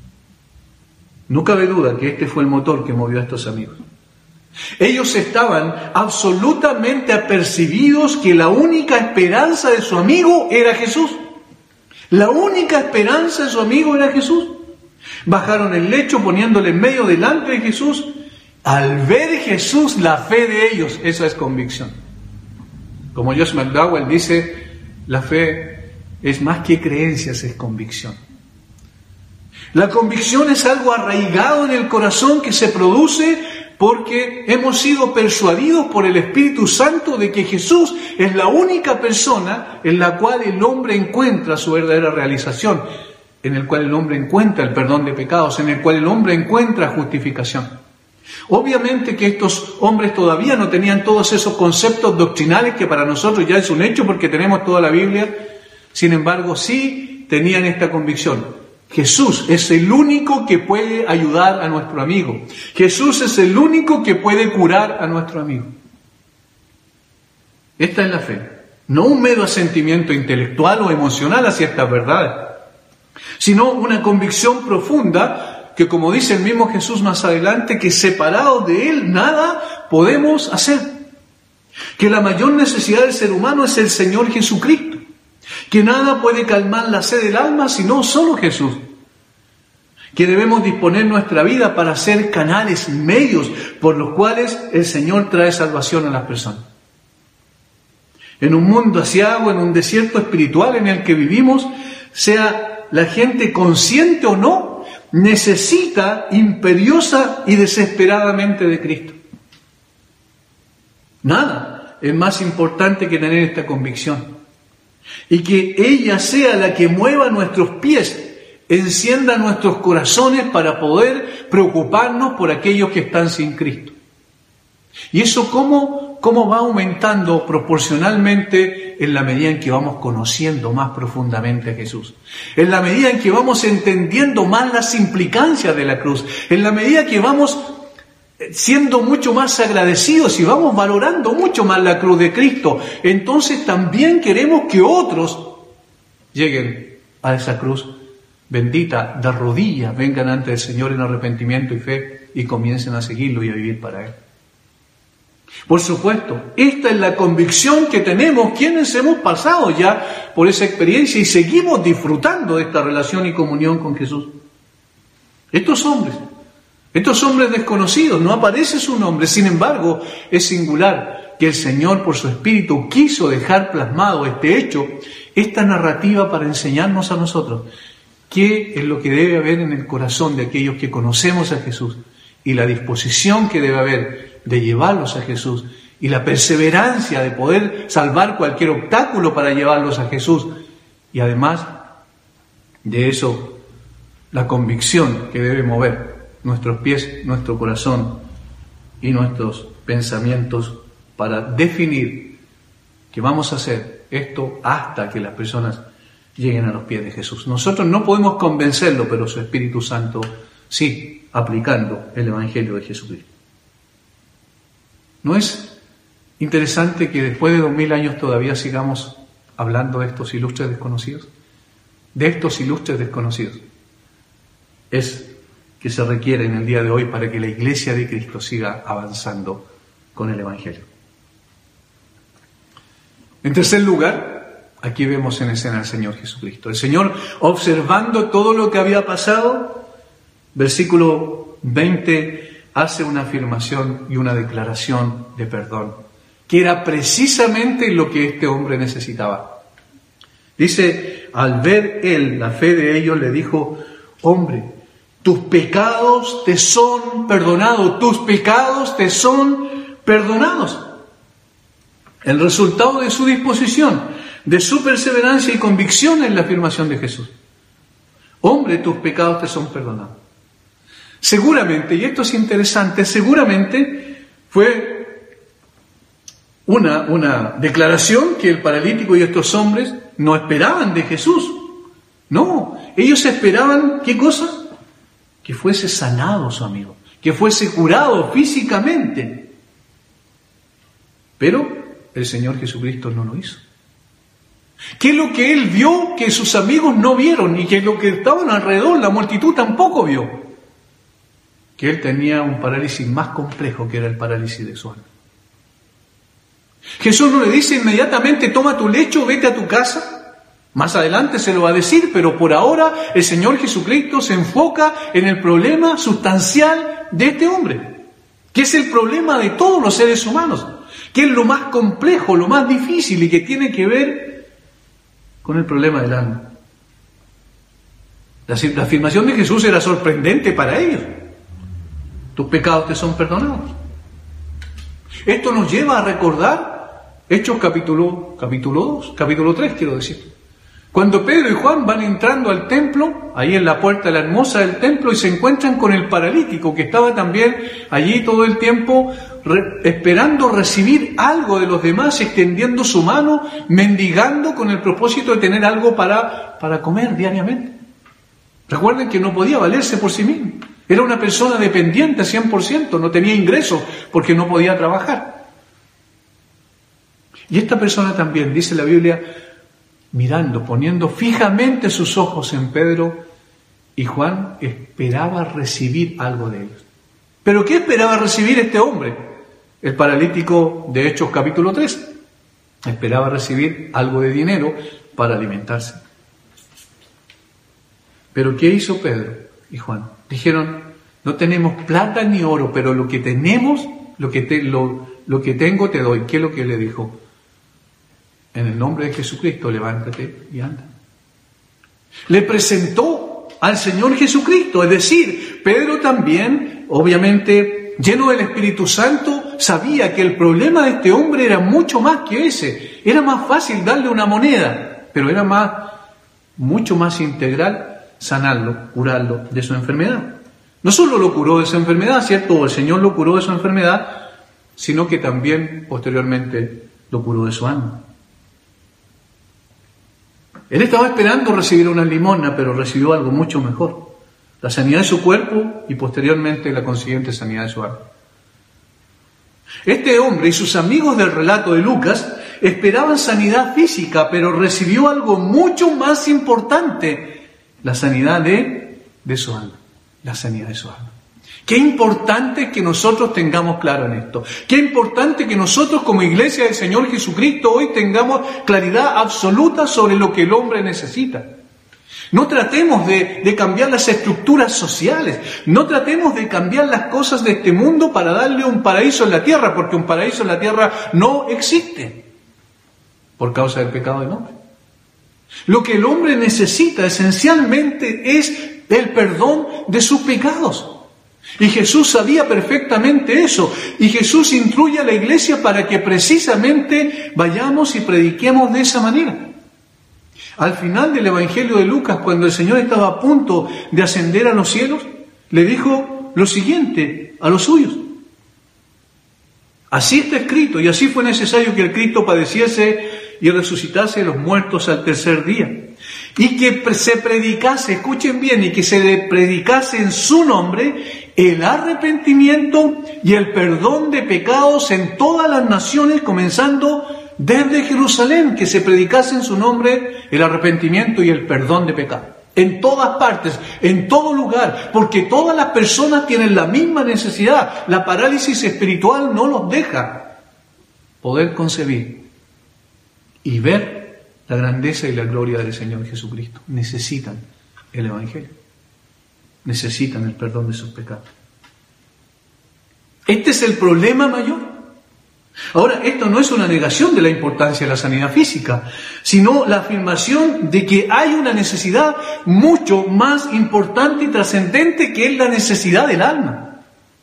No cabe duda que este fue el motor que movió a estos amigos. Ellos estaban absolutamente apercibidos que la única esperanza de su amigo era Jesús. La única esperanza de su amigo era Jesús. Bajaron el lecho poniéndole en medio delante de Jesús. Al ver Jesús, la fe de ellos, esa es convicción. Como Josh McDowell dice, la fe es más que creencias, es convicción. La convicción es algo arraigado en el corazón que se produce porque hemos sido persuadidos por el Espíritu Santo de que Jesús es la única persona en la cual el hombre encuentra su verdadera realización, en el cual el hombre encuentra el perdón de pecados, en el cual el hombre encuentra justificación. Obviamente que estos hombres todavía no tenían todos esos conceptos doctrinales que para nosotros ya es un hecho porque tenemos toda la Biblia. Sin embargo, sí tenían esta convicción. Jesús es el único que puede ayudar a nuestro amigo. Jesús es el único que puede curar a nuestro amigo. Esta es la fe. No un mero asentimiento intelectual o emocional hacia estas verdades, sino una convicción profunda que, como dice el mismo Jesús más adelante, que separados de Él nada podemos hacer. Que la mayor necesidad del ser humano es el Señor Jesucristo. Que nada puede calmar la sed del alma sino solo Jesús. Que debemos disponer nuestra vida para ser canales, medios por los cuales el Señor trae salvación a las personas. En un mundo asiago, en un desierto espiritual en el que vivimos, sea la gente consciente o no, necesita imperiosa y desesperadamente de Cristo. Nada es más importante que tener esta convicción. Y que ella sea la que mueva nuestros pies, encienda nuestros corazones para poder preocuparnos por aquellos que están sin Cristo. ¿Y eso cómo, cómo va aumentando proporcionalmente en la medida en que vamos conociendo más profundamente a Jesús? En la medida en que vamos entendiendo más las implicancias de la cruz, en la medida que vamos siendo mucho más agradecidos y vamos valorando mucho más la cruz de Cristo, entonces también queremos que otros lleguen a esa cruz bendita, de rodillas, vengan ante el Señor en arrepentimiento y fe y comiencen a seguirlo y a vivir para Él. Por supuesto, esta es la convicción que tenemos quienes hemos pasado ya por esa experiencia y seguimos disfrutando de esta relación y comunión con Jesús. Estos hombres, estos hombres desconocidos, no aparece su nombre, sin embargo, es singular que el Señor por su Espíritu quiso dejar plasmado este hecho, esta narrativa para enseñarnos a nosotros qué es lo que debe haber en el corazón de aquellos que conocemos a Jesús y la disposición que debe haber de llevarlos a Jesús y la perseverancia de poder salvar cualquier obstáculo para llevarlos a Jesús y además de eso la convicción que debe mover nuestros pies, nuestro corazón y nuestros pensamientos para definir que vamos a hacer esto hasta que las personas lleguen a los pies de Jesús. Nosotros no podemos convencerlo, pero su Espíritu Santo sí, aplicando el Evangelio de Jesucristo. ¿No es interesante que después de dos mil años todavía sigamos hablando de estos ilustres desconocidos? De estos ilustres desconocidos. Es que se requiere en el día de hoy para que la Iglesia de Cristo siga avanzando con el Evangelio. En tercer lugar, aquí vemos en escena al Señor Jesucristo. El Señor, observando todo lo que había pasado, versículo veinte, hace una afirmación y una declaración de perdón, que era precisamente lo que este hombre necesitaba. Dice, al ver él la fe de ellos, le dijo, hombre, tus pecados te son perdonados, tus pecados te son perdonados. El resultado de su disposición, de su perseverancia y convicción en la afirmación de Jesús. Hombre, tus pecados te son perdonados. Seguramente, y esto es interesante, seguramente fue una, una declaración que el paralítico y estos hombres no esperaban de Jesús. No, ellos esperaban, ¿qué cosa? Que fuese sanado su amigo, que fuese curado físicamente. Pero el Señor Jesucristo no lo hizo. ¿Qué es lo que él vio que sus amigos no vieron y que lo que estaban alrededor, la multitud tampoco vio? Que él tenía un parálisis más complejo que era el parálisis de su alma. Jesús no le dice inmediatamente, toma tu lecho, vete a tu casa. Más adelante se lo va a decir, pero por ahora el Señor Jesucristo se enfoca en el problema sustancial de este hombre, que es el problema de todos los seres humanos, que es lo más complejo, lo más difícil y que tiene que ver con el problema del alma. La, la afirmación de Jesús era sorprendente para ellos. Tus pecados te son perdonados. Esto nos lleva a recordar Hechos capítulo, capítulo dos, capítulo tres, quiero decir. Cuando Pedro y Juan van entrando al templo, ahí en la puerta de la hermosa del templo, y se encuentran con el paralítico que estaba también allí todo el tiempo re, esperando recibir algo de los demás, extendiendo su mano, mendigando con el propósito de tener algo para, para comer diariamente. Recuerden que no podía valerse por sí mismo. Era una persona dependiente cien por ciento, no tenía ingresos porque no podía trabajar. Y esta persona también, dice la Biblia, mirando, poniendo fijamente sus ojos en Pedro y Juan, esperaba recibir algo de ellos. ¿Pero qué esperaba recibir este hombre? El paralítico de Hechos capítulo tres. Esperaba recibir algo de dinero para alimentarse. ¿Pero qué hizo Pedro y Juan? Dijeron, no tenemos plata ni oro, pero lo que tenemos, lo que, te, lo, lo que tengo te doy. ¿Qué es lo que le dijo? En el nombre de Jesucristo, levántate y anda. Le presentó al Señor Jesucristo, es decir, Pedro también, obviamente, lleno del Espíritu Santo, sabía que el problema de este hombre era mucho más que ese. Era más fácil darle una moneda, pero era más, mucho más integral sanarlo, curarlo de su enfermedad. No solo lo curó de su enfermedad, ¿cierto? El Señor lo curó de su enfermedad, sino que también posteriormente lo curó de su alma. Él estaba esperando recibir una limosna, pero recibió algo mucho mejor: la sanidad de su cuerpo y posteriormente la consiguiente sanidad de su alma. Este hombre y sus amigos del relato de Lucas esperaban sanidad física, pero recibió algo mucho más importante: la sanidad de, de su alma. La sanidad de su alma. Qué importante que nosotros tengamos claro en esto. Qué importante que nosotros como Iglesia del Señor Jesucristo hoy tengamos claridad absoluta sobre lo que el hombre necesita. No tratemos de, de cambiar las estructuras sociales. No tratemos de cambiar las cosas de este mundo para darle un paraíso en la tierra, porque un paraíso en la tierra no existe por causa del pecado del hombre. Lo que el hombre necesita esencialmente es el perdón de sus pecados. Y Jesús sabía perfectamente eso. Y Jesús instruye a la iglesia para que precisamente vayamos y prediquemos de esa manera. Al final del Evangelio de Lucas, cuando el Señor estaba a punto de ascender a los cielos, le dijo lo siguiente a los suyos: así está escrito, y así fue necesario que el Cristo padeciese y resucitase de los muertos al tercer día, y que se predicase, escuchen bien, y que se le predicase en su nombre el arrepentimiento y el perdón de pecados en todas las naciones, comenzando desde Jerusalén, que se predicase en su nombre el arrepentimiento y el perdón de pecados. En todas partes, en todo lugar, porque todas las personas tienen la misma necesidad. La parálisis espiritual no los deja poder concebir y ver la grandeza y la gloria del Señor Jesucristo. Necesitan el Evangelio. Necesitan el perdón de sus pecados. Este es el problema mayor. Ahora, esto no es una negación de la importancia de la sanidad física, sino la afirmación de que hay una necesidad mucho más importante y trascendente, que es la necesidad del alma.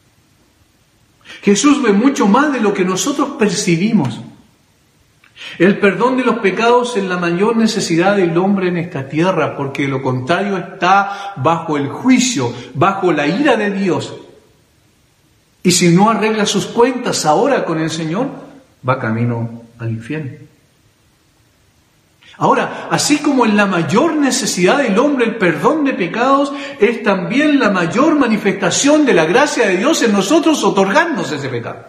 Jesús ve mucho más de lo que nosotros percibimos. El perdón de los pecados es la mayor necesidad del hombre en esta tierra, porque lo contrario está bajo el juicio, bajo la ira de Dios. Y si no arregla sus cuentas ahora con el Señor, va camino al infierno. Ahora, así como en la mayor necesidad del hombre el perdón de pecados, es también la mayor manifestación de la gracia de Dios en nosotros otorgarnos ese pecado.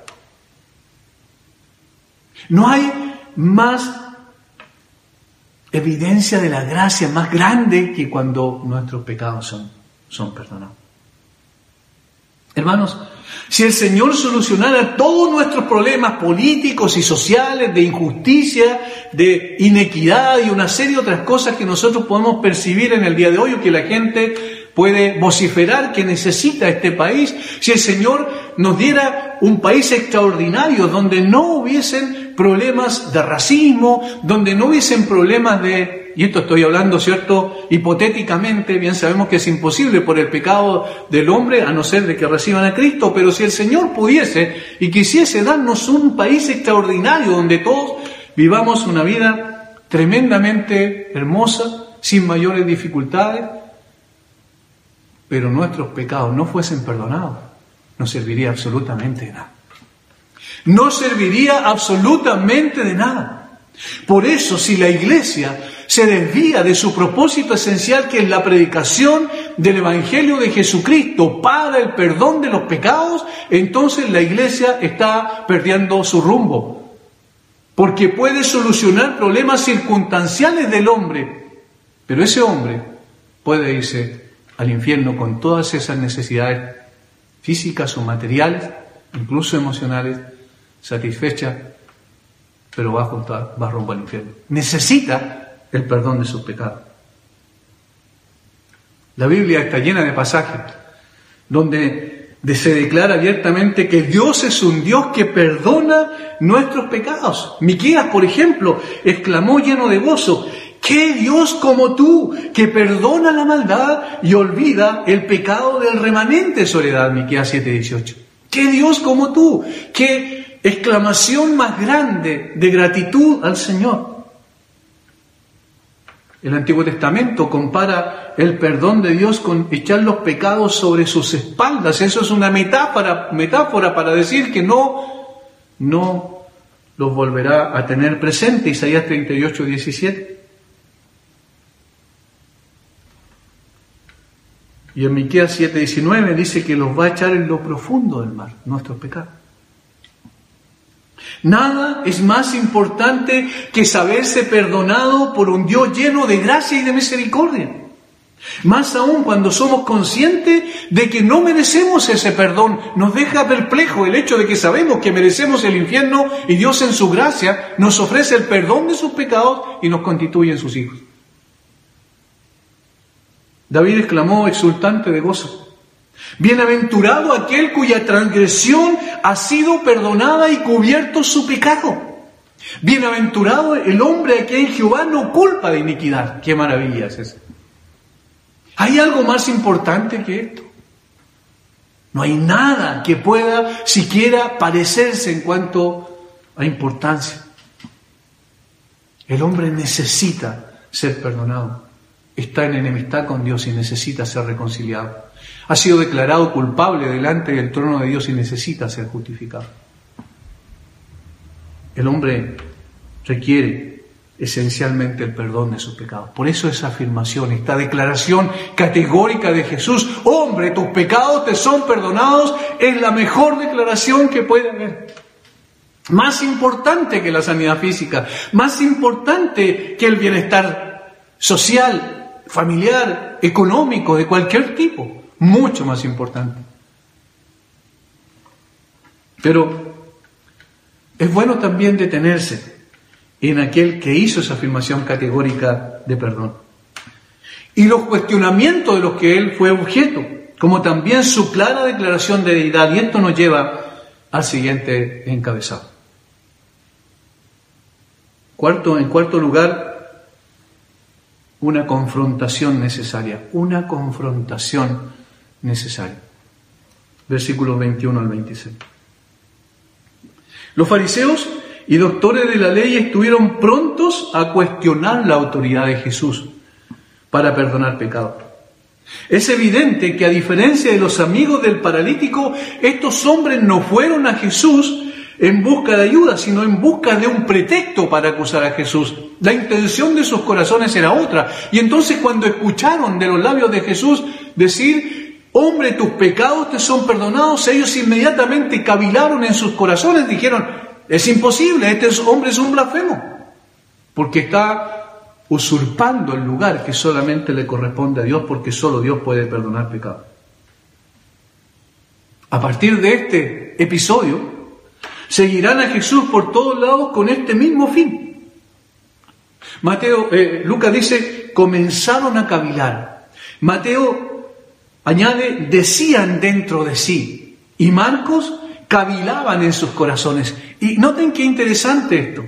No hay más evidencia de la gracia más grande que cuando nuestros pecados son, son perdonados. Hermanos, si el Señor solucionara todos nuestros problemas políticos y sociales, de injusticia, de inequidad y una serie de otras cosas que nosotros podemos percibir en el día de hoy, o que la gente puede vociferar que necesita este país, si el Señor nos diera un país extraordinario donde no hubiesen problemas de racismo, donde no hubiesen problemas de, y esto estoy hablando, ¿cierto?, hipotéticamente, bien sabemos que es imposible por el pecado del hombre, a no ser de que reciban a Cristo, pero si el Señor pudiese y quisiese darnos un país extraordinario donde todos vivamos una vida tremendamente hermosa, sin mayores dificultades, pero nuestros pecados no fuesen perdonados, no serviría absolutamente de nada. No serviría absolutamente de nada. Por eso, si la Iglesia se desvía de su propósito esencial, que es la predicación del Evangelio de Jesucristo para el perdón de los pecados, entonces la Iglesia está perdiendo su rumbo. Porque puede solucionar problemas circunstanciales del hombre, pero ese hombre puede irse al infierno con todas esas necesidades físicas o materiales, incluso emocionales, satisfechas, pero va a juntar, va rumbo al infierno. Necesita el perdón de sus pecados. La Biblia está llena de pasajes donde se declara abiertamente que Dios es un Dios que perdona nuestros pecados. Miqueas, por ejemplo, exclamó lleno de gozo: ¿qué Dios como tú, que perdona la maldad y olvida el pecado del remanente? Soledad, Miqueas siete dieciocho. ¿Qué Dios como tú? ¿Qué exclamación más grande de gratitud al Señor? El Antiguo Testamento compara el perdón de Dios con echar los pecados sobre sus espaldas. Eso es una metáfora, metáfora para decir que no, no los volverá a tener presente. Isaías treinta y ocho, diecisiete. Y en Miqueas siete, diecinueve dice que los va a echar en lo profundo del mar, nuestros pecados. Nada es más importante que saberse perdonado por un Dios lleno de gracia y de misericordia. Más aún cuando somos conscientes de que no merecemos ese perdón. Nos deja perplejo el hecho de que sabemos que merecemos el infierno y Dios en su gracia nos ofrece el perdón de sus pecados y nos constituye en sus hijos. David exclamó exultante de gozo: bienaventurado aquel cuya transgresión ha sido perdonada y cubierto su pecado. Bienaventurado el hombre a quien Jehová no culpa de iniquidad. ¡Qué maravilla es eso! ¿Hay algo más importante que esto? No hay nada que pueda siquiera parecerse en cuanto a importancia. El hombre necesita ser perdonado. Está en enemistad con Dios y necesita ser reconciliado. Ha sido declarado culpable delante del trono de Dios y necesita ser justificado. El hombre requiere esencialmente el perdón de sus pecados. Por eso esa afirmación, esta declaración categórica de Jesús: hombre, tus pecados te son perdonados, es la mejor declaración que puede haber. Más importante que la sanidad física, más importante que el bienestar social, familiar, económico, de cualquier tipo, mucho más importante. Pero es bueno también detenerse en aquel que hizo esa afirmación categórica de perdón y los cuestionamientos de los que él fue objeto, como también su clara declaración de deidad. Y esto nos lleva al siguiente encabezado. Cuarto, en cuarto lugar, una confrontación necesaria, una confrontación necesaria. Versículos veintiuno al veintiséis. Los fariseos y doctores de la ley estuvieron prontos a cuestionar la autoridad de Jesús para perdonar pecados. Es evidente que, a diferencia de los amigos del paralítico, estos hombres no fueron a Jesús en busca de ayuda, sino en busca de un pretexto para acusar a Jesús. La intención de sus corazones era otra. Y entonces, cuando escucharon de los labios de Jesús decir: hombre, tus pecados te son perdonados, ellos inmediatamente cavilaron en sus corazones, dijeron: es imposible, este hombre es un blasfemo, porque está usurpando el lugar que solamente le corresponde a Dios, porque solo Dios puede perdonar pecados. A partir de este episodio, seguirán a Jesús por todos lados con este mismo fin. Mateo, eh, Lucas dice: comenzaron a cavilar. Mateo añade: decían dentro de sí. Y Marcos: cavilaban en sus corazones. Y noten qué interesante esto.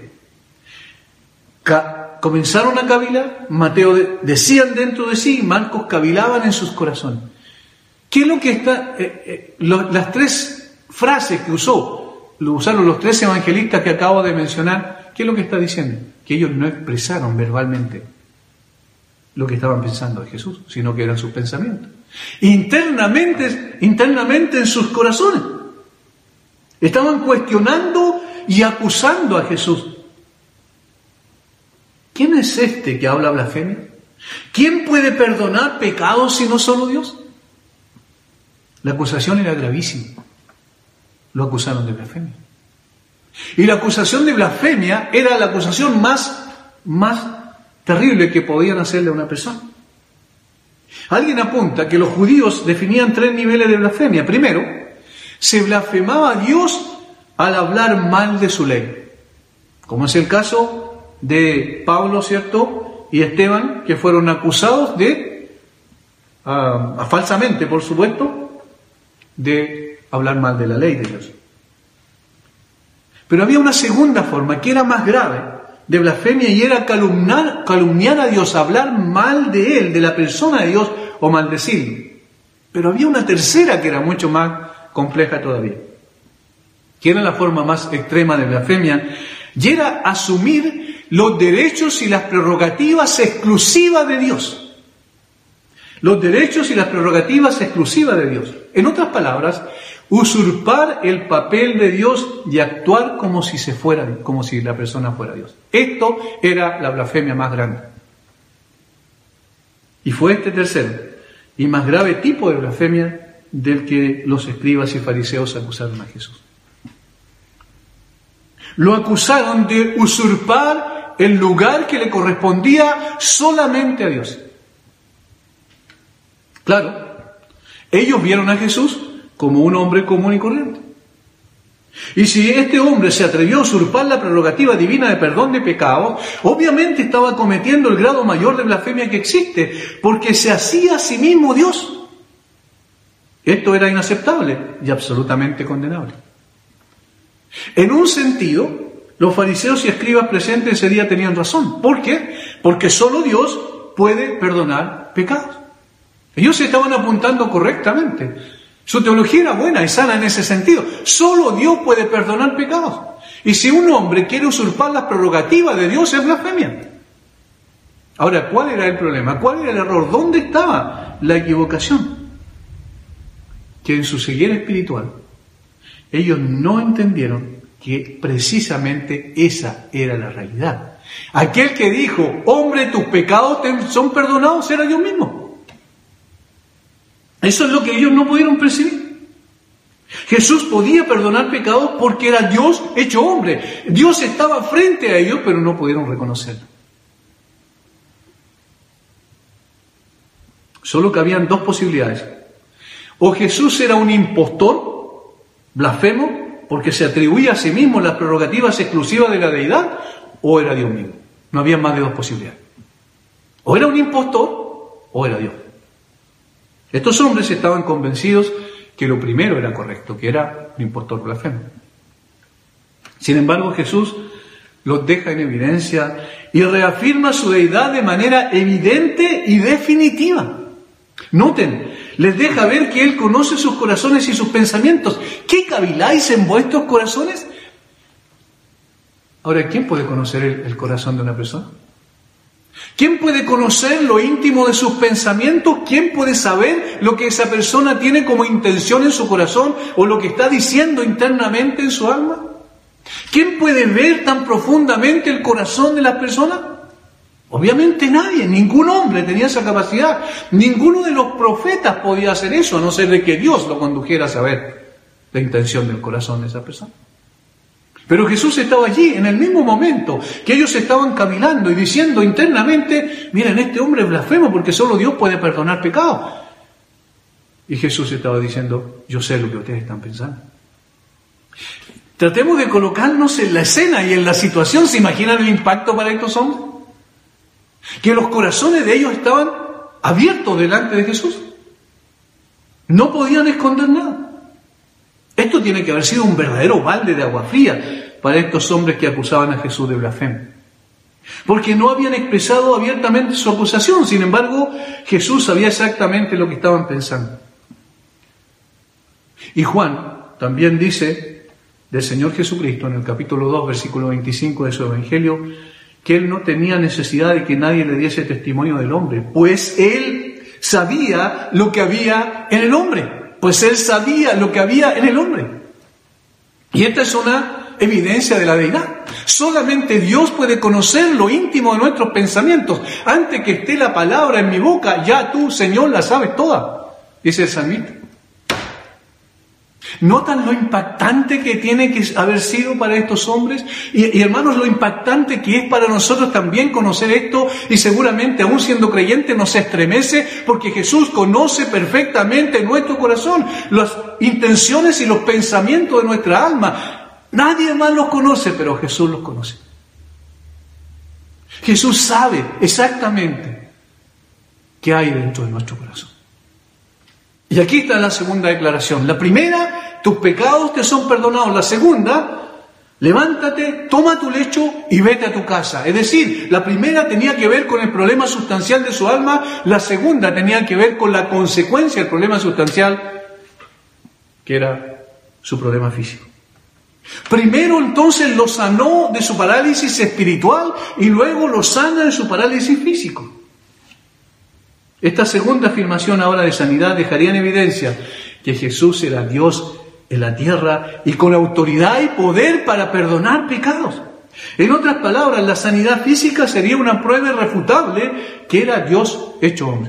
Ca- comenzaron a cavilar, Mateo de- decían dentro de sí, y Marcos cavilaban en sus corazones. ¿Qué es lo que está? Eh, eh, lo, las tres frases que usó, lo usaron los tres evangelistas que acabo de mencionar. ¿Qué es lo que está diciendo? Que ellos no expresaron verbalmente lo que estaban pensando de Jesús, sino que eran sus pensamientos. Internamente, internamente en sus corazones. Estaban cuestionando y acusando a Jesús. ¿Quién es este que habla blasfemia? ¿Quién puede perdonar pecados si no solo Dios? La acusación era gravísima. Lo acusaron de blasfemia. Y la acusación de blasfemia era la acusación más, más terrible que podían hacerle a una persona. Alguien apunta que los judíos definían tres niveles de blasfemia. Primero, se blasfemaba a Dios al hablar mal de su ley, como es el caso de Pablo, ¿cierto?, y Esteban, que fueron acusados de, uh, falsamente, por supuesto, de hablar mal de la ley de Dios. Pero había una segunda forma, que era más grave, de blasfemia, y era calumniar, calumniar a Dios, hablar mal de Él, de la persona de Dios, o maldecirlo. Pero había una tercera que era mucho más compleja todavía, que era la forma más extrema de blasfemia, y era asumir los derechos y las prerrogativas exclusivas de Dios. Los derechos y las prerrogativas exclusivas de Dios. En otras palabras, usurpar el papel de Dios y actuar como si se fuera, como si la persona fuera Dios. Esto era la blasfemia más grande. Y fue este tercero y más grave tipo de blasfemia del que los escribas y fariseos acusaron a Jesús. Lo acusaron de usurpar el lugar que le correspondía solamente a Dios. Claro, ellos vieron a Jesús como un hombre común y corriente. Y si este hombre se atrevió a usurpar la prerrogativa divina de perdón de pecados, obviamente estaba cometiendo el grado mayor de blasfemia que existe, porque se hacía a sí mismo Dios. Esto era inaceptable y absolutamente condenable. En un sentido, los fariseos y escribas presentes ese día tenían razón. ¿Por qué? Porque solo Dios puede perdonar pecados. Ellos se estaban apuntando correctamente. Su teología era buena y sana en ese sentido. Solo Dios puede perdonar pecados. Y si un hombre quiere usurpar las prerrogativas de Dios, es blasfemia. Ahora, ¿cuál era el problema? ¿Cuál era el error? ¿Dónde estaba la equivocación? Que en su ceguera espiritual, ellos no entendieron que precisamente esa era la realidad. Aquel que dijo, hombre, tus pecados te son perdonados, era Dios mismo. Eso es lo que ellos no pudieron percibir. Jesús podía perdonar pecados porque era Dios hecho hombre. Dios estaba frente a ellos, pero no pudieron reconocerlo. Solo que habían dos posibilidades. O Jesús era un impostor, blasfemo, porque se atribuía a sí mismo las prerrogativas exclusivas de la deidad, o era Dios mismo. No había más de dos posibilidades. O era un impostor, o era Dios. Estos hombres estaban convencidos que lo primero era correcto, que era un impostor blasfemo. Sin embargo, Jesús los deja en evidencia y reafirma su deidad de manera evidente y definitiva. Noten, les deja ver que Él conoce sus corazones y sus pensamientos. ¿Qué caviláis en vuestros corazones? Ahora, ¿quién puede conocer el, el corazón de una persona? ¿Quién puede conocer lo íntimo de sus pensamientos? ¿Quién puede saber lo que esa persona tiene como intención en su corazón o lo que está diciendo internamente en su alma? ¿Quién puede ver tan profundamente el corazón de las personas? Obviamente nadie, ningún hombre tenía esa capacidad. Ninguno de los profetas podía hacer eso, a no ser de que Dios lo condujera a saber la intención del corazón de esa persona. Pero Jesús estaba allí, en el mismo momento que ellos estaban cavilando y diciendo internamente, miren, este hombre es blasfemo porque solo Dios puede perdonar pecados. Y Jesús estaba diciendo, yo sé lo que ustedes están pensando. Tratemos de colocarnos en la escena y en la situación. ¿Se imaginan el impacto para estos hombres? Que los corazones de ellos estaban abiertos delante de Jesús. No podían esconder nada. Esto tiene que haber sido un verdadero balde de agua fría para estos hombres que acusaban a Jesús de blasfemia. Porque no habían expresado abiertamente su acusación. Sin embargo, Jesús sabía exactamente lo que estaban pensando. Y Juan también dice del Señor Jesucristo en el capítulo dos, versículo veinticinco de su Evangelio, que Él no tenía necesidad de que nadie le diese testimonio del hombre, pues Él sabía lo que había en el hombre. Pues Él sabía lo que había en el hombre. Y esta es una evidencia de la deidad. Solamente Dios puede conocer lo íntimo de nuestros pensamientos. Antes que esté la palabra en mi boca, ya tú, Señor, la sabes toda. Dice el salmista. ¿Notan lo impactante que tiene que haber sido para estos hombres? Y, y hermanos, lo impactante que es para nosotros también conocer esto, y seguramente aún siendo creyentes nos estremece, porque Jesús conoce perfectamente nuestro corazón, las intenciones y los pensamientos de nuestra alma. Nadie más los conoce, pero Jesús los conoce. Jesús sabe exactamente qué hay dentro de nuestro corazón. Y aquí está la segunda declaración. La primera, tus pecados te son perdonados. La segunda, levántate, toma tu lecho y vete a tu casa. Es decir, la primera tenía que ver con el problema sustancial de su alma, la segunda tenía que ver con la consecuencia del problema sustancial, que era su problema físico. Primero entonces lo sanó de su parálisis espiritual y luego lo sana de su parálisis físico. Esta segunda afirmación ahora de sanidad dejaría en evidencia que Jesús era Dios en la tierra y con autoridad y poder para perdonar pecados. En otras palabras, la sanidad física sería una prueba irrefutable que era Dios hecho hombre.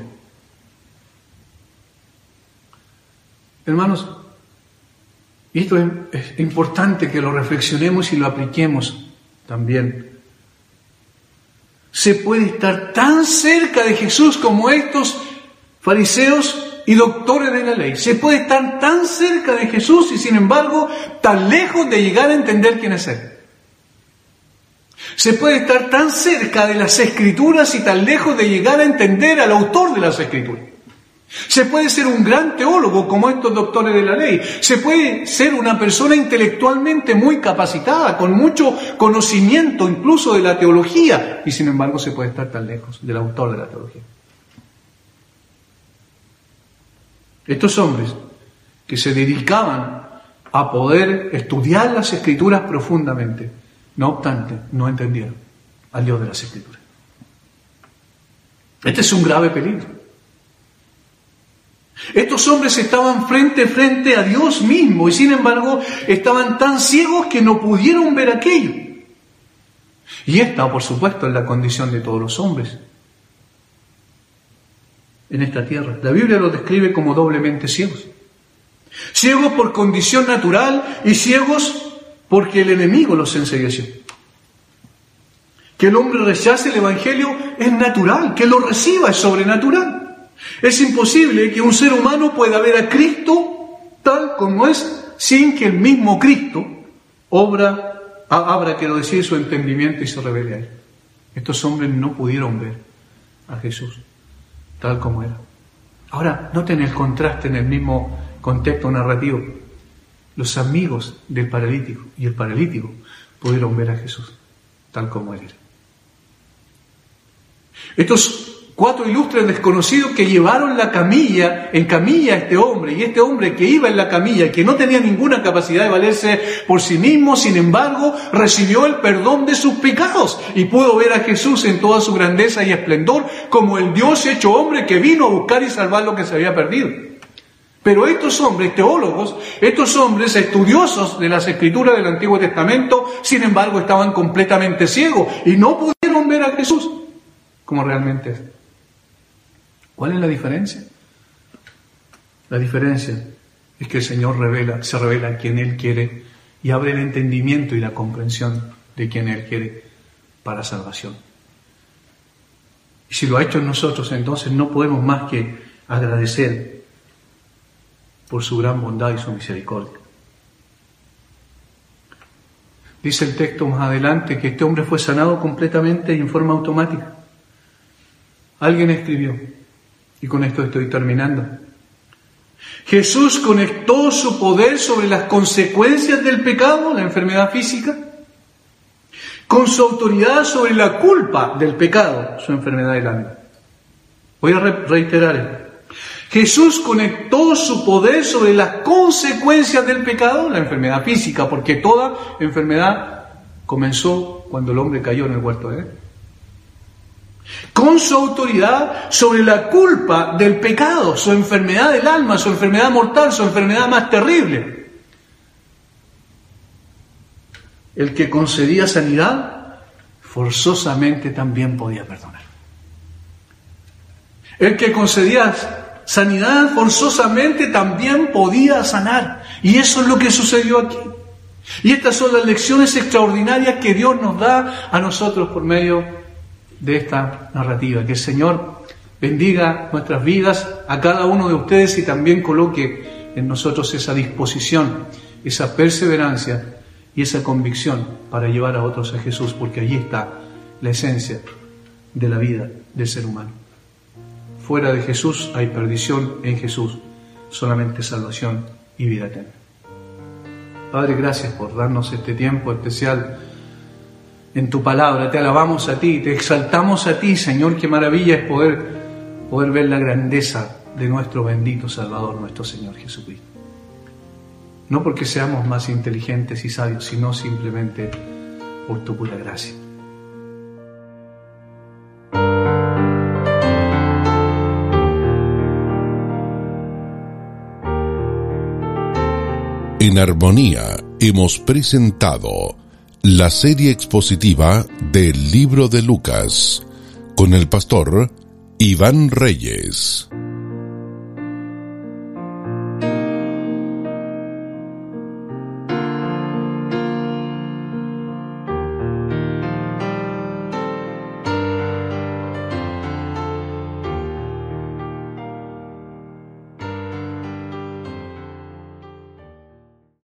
Hermanos, y esto es, es importante que lo reflexionemos y lo apliquemos también. Se puede estar tan cerca de Jesús como estos fariseos y doctores de la ley. Se puede estar tan cerca de Jesús y sin embargo tan lejos de llegar a entender quién es Él. Se puede estar tan cerca de las Escrituras y tan lejos de llegar a entender al autor de las Escrituras. Se puede ser un gran teólogo como estos doctores de la ley. Se puede ser una persona intelectualmente muy capacitada, con mucho conocimiento incluso de la teología, y sin embargo se puede estar tan lejos del autor de la teología. Estos hombres que se dedicaban a poder estudiar las Escrituras profundamente, no obstante, no entendieron al Dios de las Escrituras. Este es un grave peligro. Estos hombres estaban frente a frente a Dios mismo y sin embargo estaban tan ciegos que no pudieron ver aquello. Y esta, por supuesto, es la condición de todos los hombres en esta tierra. La Biblia los describe como doblemente ciegos. Ciegos por condición natural y ciegos porque el enemigo los ensegueció. Que el hombre rechace el Evangelio es natural, que lo reciba es sobrenatural. Es imposible que un ser humano pueda ver a Cristo tal como es sin que el mismo Cristo obra, abra, quiero decir, su entendimiento y se revele a Él. Estos hombres no pudieron ver a Jesús tal como era. Ahora, noten el contraste en el mismo contexto narrativo. Los amigos del paralítico y el paralítico pudieron ver a Jesús tal como Él era. Estos cuatro ilustres desconocidos que llevaron la camilla, en camilla a este hombre, y este hombre que iba en la camilla, que no tenía ninguna capacidad de valerse por sí mismo, sin embargo, recibió el perdón de sus pecados y pudo ver a Jesús en toda su grandeza y esplendor como el Dios hecho hombre que vino a buscar y salvar lo que se había perdido. Pero estos hombres teólogos, estos hombres estudiosos de las Escrituras del Antiguo Testamento, sin embargo, estaban completamente ciegos y no pudieron ver a Jesús como realmente es. ¿Cuál es la diferencia? La diferencia es que el Señor revela, se revela a quien Él quiere y abre el entendimiento y la comprensión de quien Él quiere para salvación. Y si lo ha hecho en nosotros, entonces no podemos más que agradecer por su gran bondad y su misericordia. Dice el texto más adelante que este hombre fue sanado completamente y en forma automática. Alguien escribió, y con esto estoy terminando: Jesús conectó su poder sobre las consecuencias del pecado, la enfermedad física, con su autoridad sobre la culpa del pecado, su enfermedad del alma. Voy a re- reiterar esto. Jesús conectó su poder sobre las consecuencias del pecado, la enfermedad física, porque toda enfermedad comenzó cuando el hombre cayó en el huerto de Edén, con su autoridad sobre la culpa del pecado, su enfermedad del alma, su enfermedad mortal, su enfermedad más terrible. El que concedía sanidad, forzosamente también podía perdonar. El que concedía sanidad, forzosamente también podía sanar. Y eso es lo que sucedió aquí. Y estas son las lecciones extraordinarias que Dios nos da a nosotros por medio de esta narrativa. Que el Señor bendiga nuestras vidas, a cada uno de ustedes, y también coloque en nosotros esa disposición, esa perseverancia y esa convicción para llevar a otros a Jesús, porque allí está la esencia de la vida del ser humano. Fuera de Jesús hay perdición, en Jesús solamente salvación y vida eterna. Padre, gracias por darnos este tiempo especial en tu palabra. Te alabamos a ti, te exaltamos a ti, Señor. Qué maravilla es poder, poder ver la grandeza de nuestro bendito Salvador, nuestro Señor Jesucristo. No porque seamos más inteligentes y sabios, sino simplemente por tu pura gracia. En Armonía hemos presentado la serie expositiva del libro de Lucas con el pastor Iván Reyes.